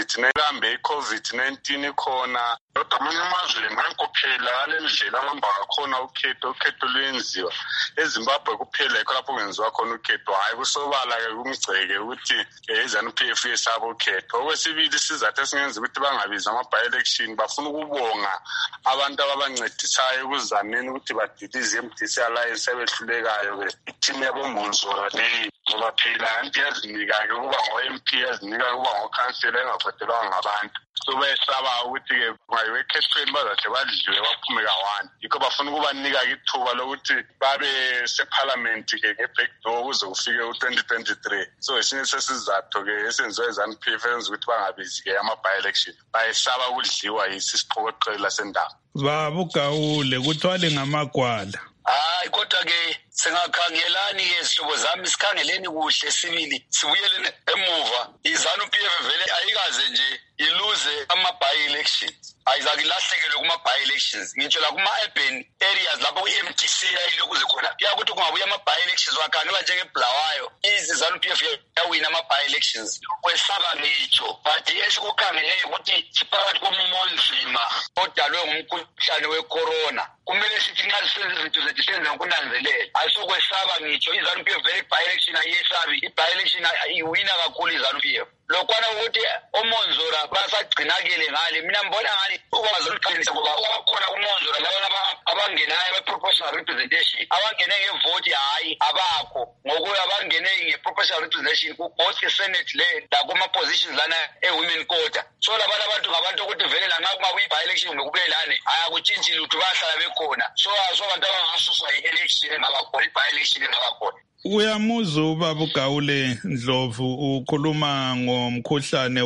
i-COVID-19 ikhona, kodwa amanye amazwe nanko phela ngale ndlela ahamba ngakhona ukhetho luyenziwa. EZimbabwe kuphela yikho lapho kwenziwa khona ukhetho, hhayi kusobala-ke kumgceke ukuthi iZANU-PF yesaba ukhetho. Okwesibili isizathu esingenza ukuthi bangabizi ama-by-election, bafuna ukubonga abantu ababancedisayo ekuzameni ukuthi badilize iMDC Alliance ebehlulekayo-ke ithimu yaboMonzora leyi, ngoba phela anti yazinika-ke ukuba ngo-MP yazinika ukuba ngokhansela engabhadelwanga ngabantu. so bayesaba ukuthi-ke kungayiwe ekhethweni bazahle badliwe baphume ka-1 yikho bafuna ukubanika-ke ithuba lokuthi babe sephalamenti-ke nge-backdoor ukuze kufike u-2023. So esinye sesizathu-ke esenziwa i-ZANU-PF esenza ukuthi bangabizi-ke ama-by-election, bayesaba ukudliwa yisi isiqokoqela sendaba. Baba uGawule kuthiwale ngamagwala. Hayi kodwa-ke singakhangelani-ke zihlobo zami, sikhangeleni kuhle sibili sibuyele emuva. i-ZANU-PF vele ayikaze nje iluze ama-by-elections, ayizakilahlekelwe kuma-by-elections. Ngitsho la kuma-urban areas lapho i-MDC yayilokuze khona yakuthi kungabuya ama-by-elections wakhangela njengeBulawayo i-ZANU-PF yawina ama-by-elections. Kwesaba ngitsho but esikukhangeleyo ukuthi siphakathi komumo onzima odalwe ngumkhuhlane we-corona. Kumele sithi nxa sisenza izinto zethu senze ngokunanzelela, ayisokwesaba ngitsho. i-ZANU-PF vele i-by-election ayiyesabi, i-by-election iwina kakhulu i-ZANU-PF. Lokwana ukuthi omonzora basagcinakele ngale, mina mbona ngani ukwaziqinisa ngoba bakhona umonzora laba abangenayo be-proportional representation, abangene ngevoti hayi abakho, ngokuya abangene nge-proportional representation ku-both Senate le kuma-positions lana e-women quota. So labana abantu ngabantu ukuthi vele lanxa kungabuya i-by-election kumbe kube lane ayakutshintshi lutho, bahlala bekhona. So abantu abangasuswa i-election engabakhona, i-by-election engabakhona. Uyamuza ubaba uGawule Ndlovu ukhuluma ngomkhuhlane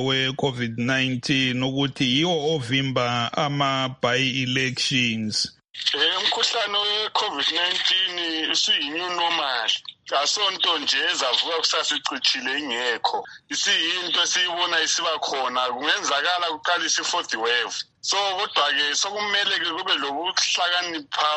we-COVID-19 ukuthi yiwo ovimba ama-by-elections. Umkhuhlane we-COVID-19 usuyi-new normal. Asonto nje ezavuka kusasa icitshile ingekho. Isiyinto esiyibona isiba khona, kungenzakala kuqalisa i-4th wave. So kodwa-ke sokumele-ke kube lokuhlakanipha,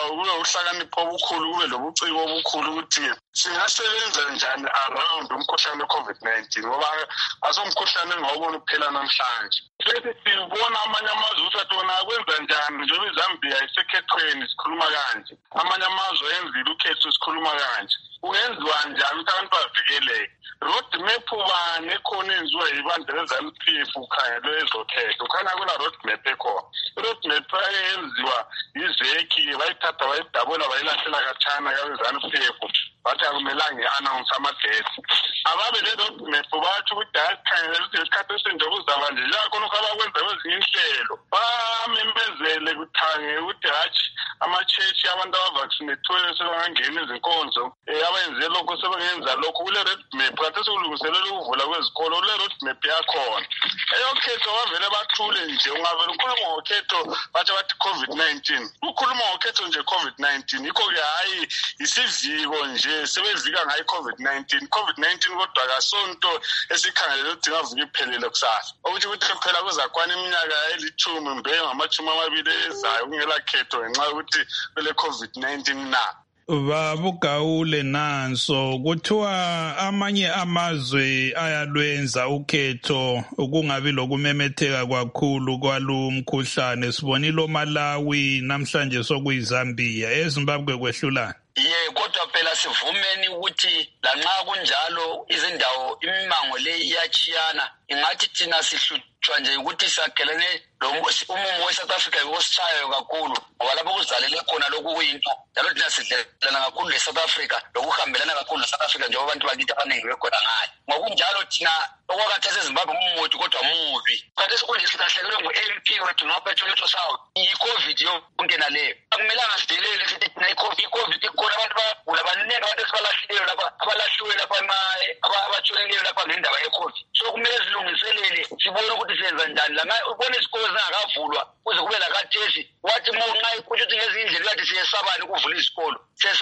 obukhulu, kube lobuciko obukhulu ukuthi-ke singasebenza njani around umkhuhlane we-COVID-19 ngoba asomkhuhlane engawubona kuphela namhlanje. Sethi sibona amanye amazwe ukuthi wona kwenza njani njengoba iZambia isekhethweni sikhuluma kanje, amanye amazwe enzile ukhetho sikhuluma kanje. Kungenziwa njani ukuthi abantu bavikeleke? Road map bani ekhona enziwa yibandla leZANU-PF ukhangelwe ezokhetho, ukhanya kuna road map ekhona. Road map eyenziwa yizeki bayithatha bayidabula bayilahlela katshana kabeZANU-PF bathi akumelanga i-announce ama-dates. Ababe le road map batsho ukuthi asikhangele ukuthi isikhathi esinje kuzaba nje yakhona abakwenza kwezinye inhlelo bamembezele kuthange ukuthi hatshi ama-church abantu abavaccinathiweyo sebangangena izinkonzo abenze lokho sebengenza lokho kule road map kade sekulungiselela ukuvula kwezikolo kule road map yakhona. Eyokhetho bavele bathule nje, ungavele ukhuluma ngokhetho bathi COVID-19, ukhuluma ngokhetho nje COVID-19 yikho-ke hayi isiviko nje sebevika ngayo i-COVID-19 kodwa kasonto esikhangelele ukuthi ingavuka iphelele kusasa, ukuthi phela kuzakwana iminyaka eli-10 mbe ngama-20 ezayo kungela khetho ngenxa yokuthi kule COVID-19 na. Baba uGawule nanso kuthiwa amanye amazwe ayalwenza ukhetho kungabi lokumemetheka kakhulu kwalo mkhuhlane. Sibonile Malawi namhlanje sokuyiZambia, eZimbabwe kwehlulana. Kodwa phela sivumeni ukuthi lanxa kunjalo izindawo imimango le iyachiyana, ingathi thina sihlutshwa nje ukuthi sakhelene umumo we-South Africa yositshayo kakhulu ngoba lapho kuzalele khona lokhu kuyinto njalo thina sidlelana kakhulu le-South Africa lokuhambelana kakhulu ne-South Africa njengoba abantu bakithi abaningi bekhona ngayo. Ngokunjalo thina okwakhathesi eZimbabwe umumothi kodwa mubi. Khathesi kunje silahlekelwe ngu-MP wethu noPetronetho South, yi-COVID yonke naleyo. Akumelanga sidelele sithi thina i-COVID ikhona, abantu bayagula baningi abantu esibalahlileyo lapha, abalahliwe lapha abatshoneleyo lapha ngendaba ye-COVID. So kumele silungiselele sibone ukuthi siyenza njani. Ubone isikolo zingakavulwa kuze kube lakathesi wathi nxa kusho ukuthi ngezinye indlela kade siyesabani ukuvula izikolo,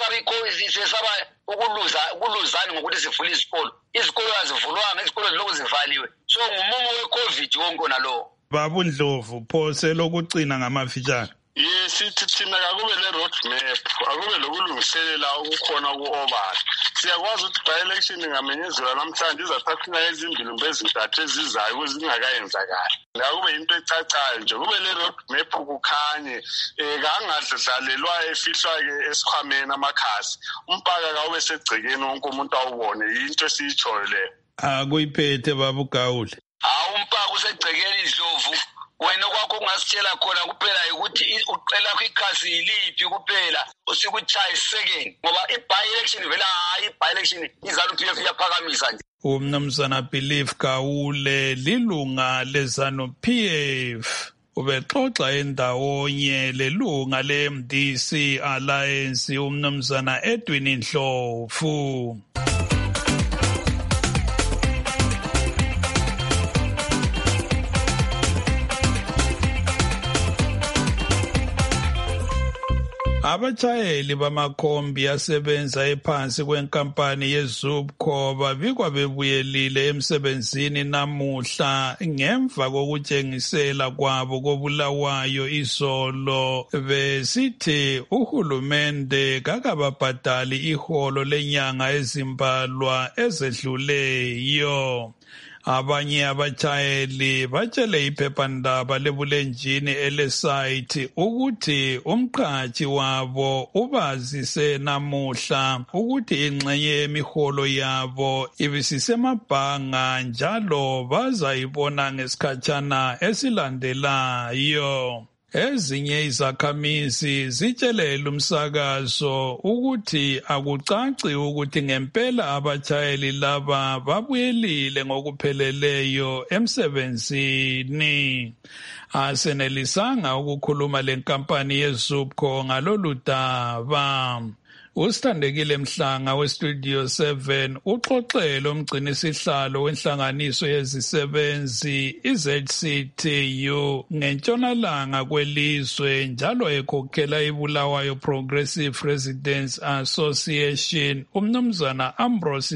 siyesaba ukuluzani ngokuthi sivule izikolo. Izikolo azivulwanga, izikolo zilokhu zivaliwe. So ngumumo we-COVID wonke nalowo. Baba Ndlovu, phose lokucina ngamafitshane. Sithi thina akube le-road map, akube lokulungiselela okukhona ku-obala. Siyakwazi ukuthi by-election ingamenyezelwa namhlanje izathatha inyanga ezimbili kumbe ezintathu ezizayo ukuze ingakayenzakali. Akube yinto ecacayo nje, kube le-road map kukhanye, kangadlalelwa efihlwa-ke esikhwameni amakhasi. Umpaka kawube segcekeni wonke umuntu awubone, yinto esiyitshoyo leyo. Akuyiphethe Baba uGawule. Umpaka usegcekeni Ndlovu. Wena kwakho ungasitshela khona kuphela ukuthi uqela kwikhasi yiliphi kuphela usikuchaya second ngoba i-by-election vele hayi i-by-election iZANU-PF iyaphakamisa nje. Umnumzana Belief Gaule lilunga leZANU-PF ubexoxa endawonye lelunga le-MDC Alliance umnumzana Edwin Ndlovu. Abatshayeli bamakhombi asebenza ephansi kwenkampani yeZUPCO babikwa bebuyelile emsebenzini namuhla ngemva kokutshengisela kwabo koBulawayo izolo besithi uhulumende kakababhadali iholo lenyanga ezimbalwa ezedluleyo. Abanye abatshayeli batshele iphephandaba lebulenjini elesayithi ukuthi umqhatshi wabo ubazise namuhla ukuthi ingxenye yemiholo yabo ibisisemabhanga njalo bazayibona ngesikhatshana esilandelayo. Ezinye izakhamizi zitshelela umsakazo ukuthi akucaci ukuthi ngempela abatshayeli laba babuyelile ngokupheleleyo emsebenzini. Asenelisanga ukukhuluma lenkampani yeZUPCO ngalolu daba. Usithandekile Mhlanga weStudio 7 uxoxele umgcinisihlalo wenhlanganiso yezisebenzi iZCTU ngentshonalanga kwelizwe njalo ekhokhela iBulawayo Progressive Residents Association umnumzana Ambrose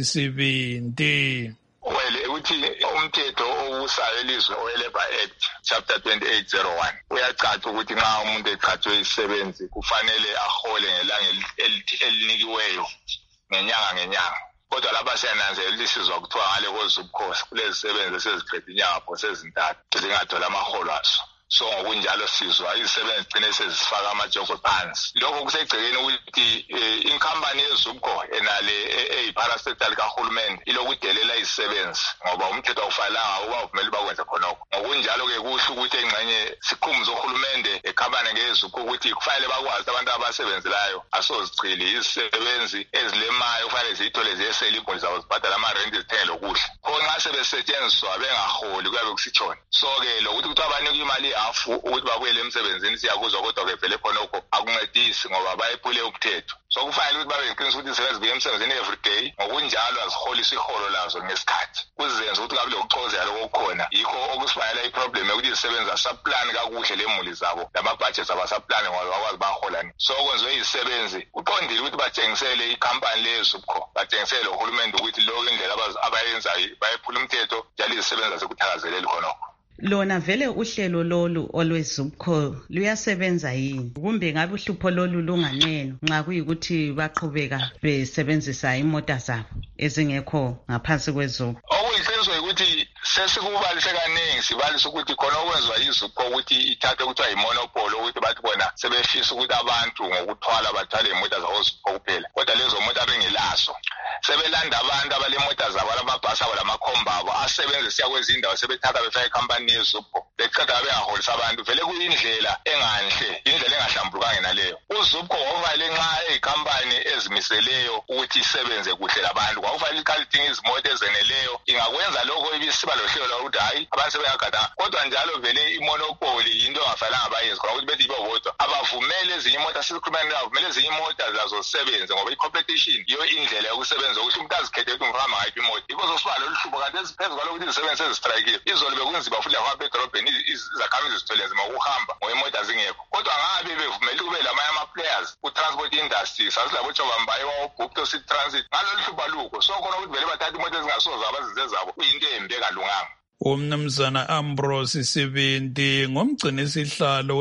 Sibindi. Ukuthi umthetho obusayo elizwe oweLabour Act chapter 2801 uyacaca ukuthi nxa umuntu eqhathwe isebenzi kufanele ahole ngelanga elinikiweyo ngenyanga. Kodwa lapha siyananzelela isizwa kuthiwa ngale koZUPCO kulezisebenzi eseziqeda inyanga phose ezintathu zingathola amaholo azo. So ngokunjalo sizwa izisebenzi zigcine sezifaka amajogo phansi. Lokho kusegcekeni ukuthi inkampani yeZUPCO enale eyiparastatal kahulumende ilokudelela izisebenzi ngoba umthetho awufanelanga ubavumela bakwenze khonokho. Ngokunjalo-ke kuhle ukuthi engxenye sikhumbuze uhulumende ekhampani ngeZUPCO ukuthi kufanele bakwazi abantu abasebenzelayo asozichili izisebenzi ezilemayo kufanele ziyithole ziyesela imboni zabo zibhadala amarenti zithenge lokudla. Pho nxa sebesetshenziswa bengaholi kuyabe kusitshona. So-ke lokuthi kuthiwa banikwe imali afu ukuthi babuyele emsebenzini siyakuzwa kodwa ke vele khonokho akuncedisi ngoba bayephule umthetho. So kufanele ukuthi babe yiqiniso ukuthi isebenzi buye emsebenzini every day ngokunjalo aziholisa iholo lazo ngesikhathi. Kuzenza ukuthi kabe lokuxozela lokukhona yikho okusifanele iproblem yokuthi izisebenzi asaplani kakuhle lemuli zabo lama-budgets abasaplani ngoba bakwazi baholani. So kwenziwe izisebenzi kuqondile ukuthi batshengisele ikhampani leZUPCO batshengisele uhulumende ukuthi lokho indlela abayenzayo bayephula umthetho njalo izisebenzi azikuthakazeleli khonokho. Lona vele uhlelo lolu olweZUPCO luyasebenza yini kumbe ngabe uhlupho lolu lunganeno nxa kuyikuthi baqhubeka besebenzisa imota zabo ezingekho ngaphansi kweZUPCO? Okuyiqiniso ukuthi sesikubalise kaningi sibalisa ukuthi khona okwenziwa yiZUPCO ukuthi ithathe kuthiwa yimonopoli ukuthi bathi bona sebefisa ukuthi abantu ngokuthwala bathwale imota zabo ZUPCO kuphela kodwa lezo mota bengelazo. Sebelanda abantu abalemota zabo lamabhasi abo lamakhomba abo asebenze siya kwezindawo sebethatha befaka ikhampani yeZUPCO beqeda bengaholisa abantu. Vele kuyindlela enganhle indlela engahlambulukanga naleyo. uZUPCO ngokufanele nxa eyikhampani ezimiseleyo ukuthi isebenze kuhle labantu kwakufanele iqale idinga izimoto ezeneleyo. Ingakwenza lokho ibisiba lohlelo lokuthi hayi abantu sebengagadanga kodwa njalo vele imonopoli into engafanelanga bayenze khona ukuthi bethi bebodwa abavumele ezinye imota sikhulumeni avumele ezinye imota lazo zisebenze ngoba i-competition yiyo indlela yokusebenza ukuthi umuntu azikhethe ukuthi ngihamba ngayiphi imota. Yikho sokuba lolu hlubo kanti eziphezu kwalokuthi izisebenzi sezistrayikile izolo bekunzima futhi lakwapha edolobheni izakhamizi zithole nzima ukuhamba ngoba imota zingekho. Kodwa ngabe bevumele kube lamanye ama-players ku-transport industry sasilabotshobambaye wawobhupto city transit ngalolu hlubo alukho. So khona ukuthi vele bathatha imota ezingasoza abazize zabo kuyinto embi engalunganga. Umnumzana Ambrose Sibindi ngumgcinisihlalo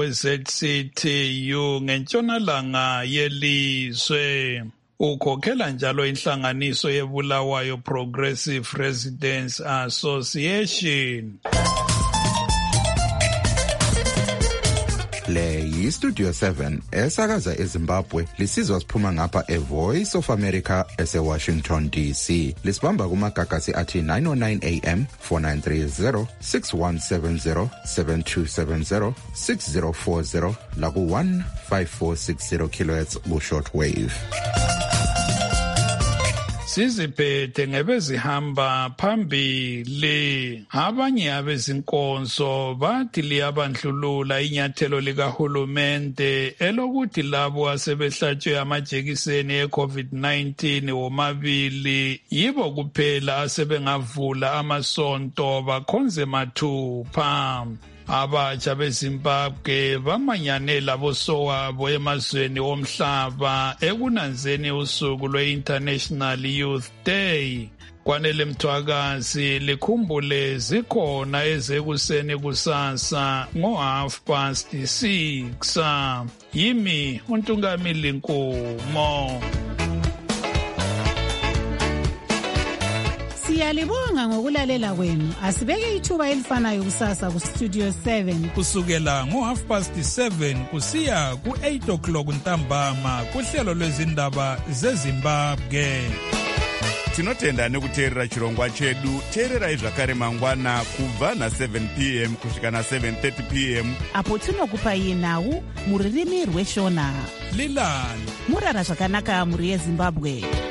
weZCTU ngentshonalanga yelizwe. Ukhokhela njalo inhlanganiso yeBulawayo Progressive Residents Association. Le yiStudio 7 esakaza eZimbabwe lisizwa siphuma ngapha eVoice of America eseWashington DC. Lisibamba kumagagasi athi 909 AM 4930 6170 7270 6040 laku 15460 kHz ku shortwave. siziphethe ngebezihamba phambili. Abanye abezinkonzo bathi liyabandlulula inyathelo likahulumente elokuthi labo asebehlatshwe amajekiseni e-COVID-19 womabili yibo kuphela asebengavula amasonto bakhonze mathupha. Abatsha beZimbabwe bamanyane labosowabo emazweni omhlaba ekunanzeni usuku lwe-International Youth Day. Kwanele Mthwakazi likhumbule zikhona ezekuseni kusasa ngo6:30. Yimi uNtungamili Nkumo. Siyalibonga ngokulalela kwenu. Asibeke ithuba elifanayo kusasa ku Studio 7 kusukela ngo7:30 kusiya ku8 ntambama kuhlelo lwezindaba zeZimbabwe. Tinotenda nekuteerera chirongwa chedu. Teererai zvakare mangwana kubva na7 p.m. kusvika na7:30 p.m. apo tinokupai nhau muririmi rweshona. Lilani murara zvakanaka muri yeZimbabwe.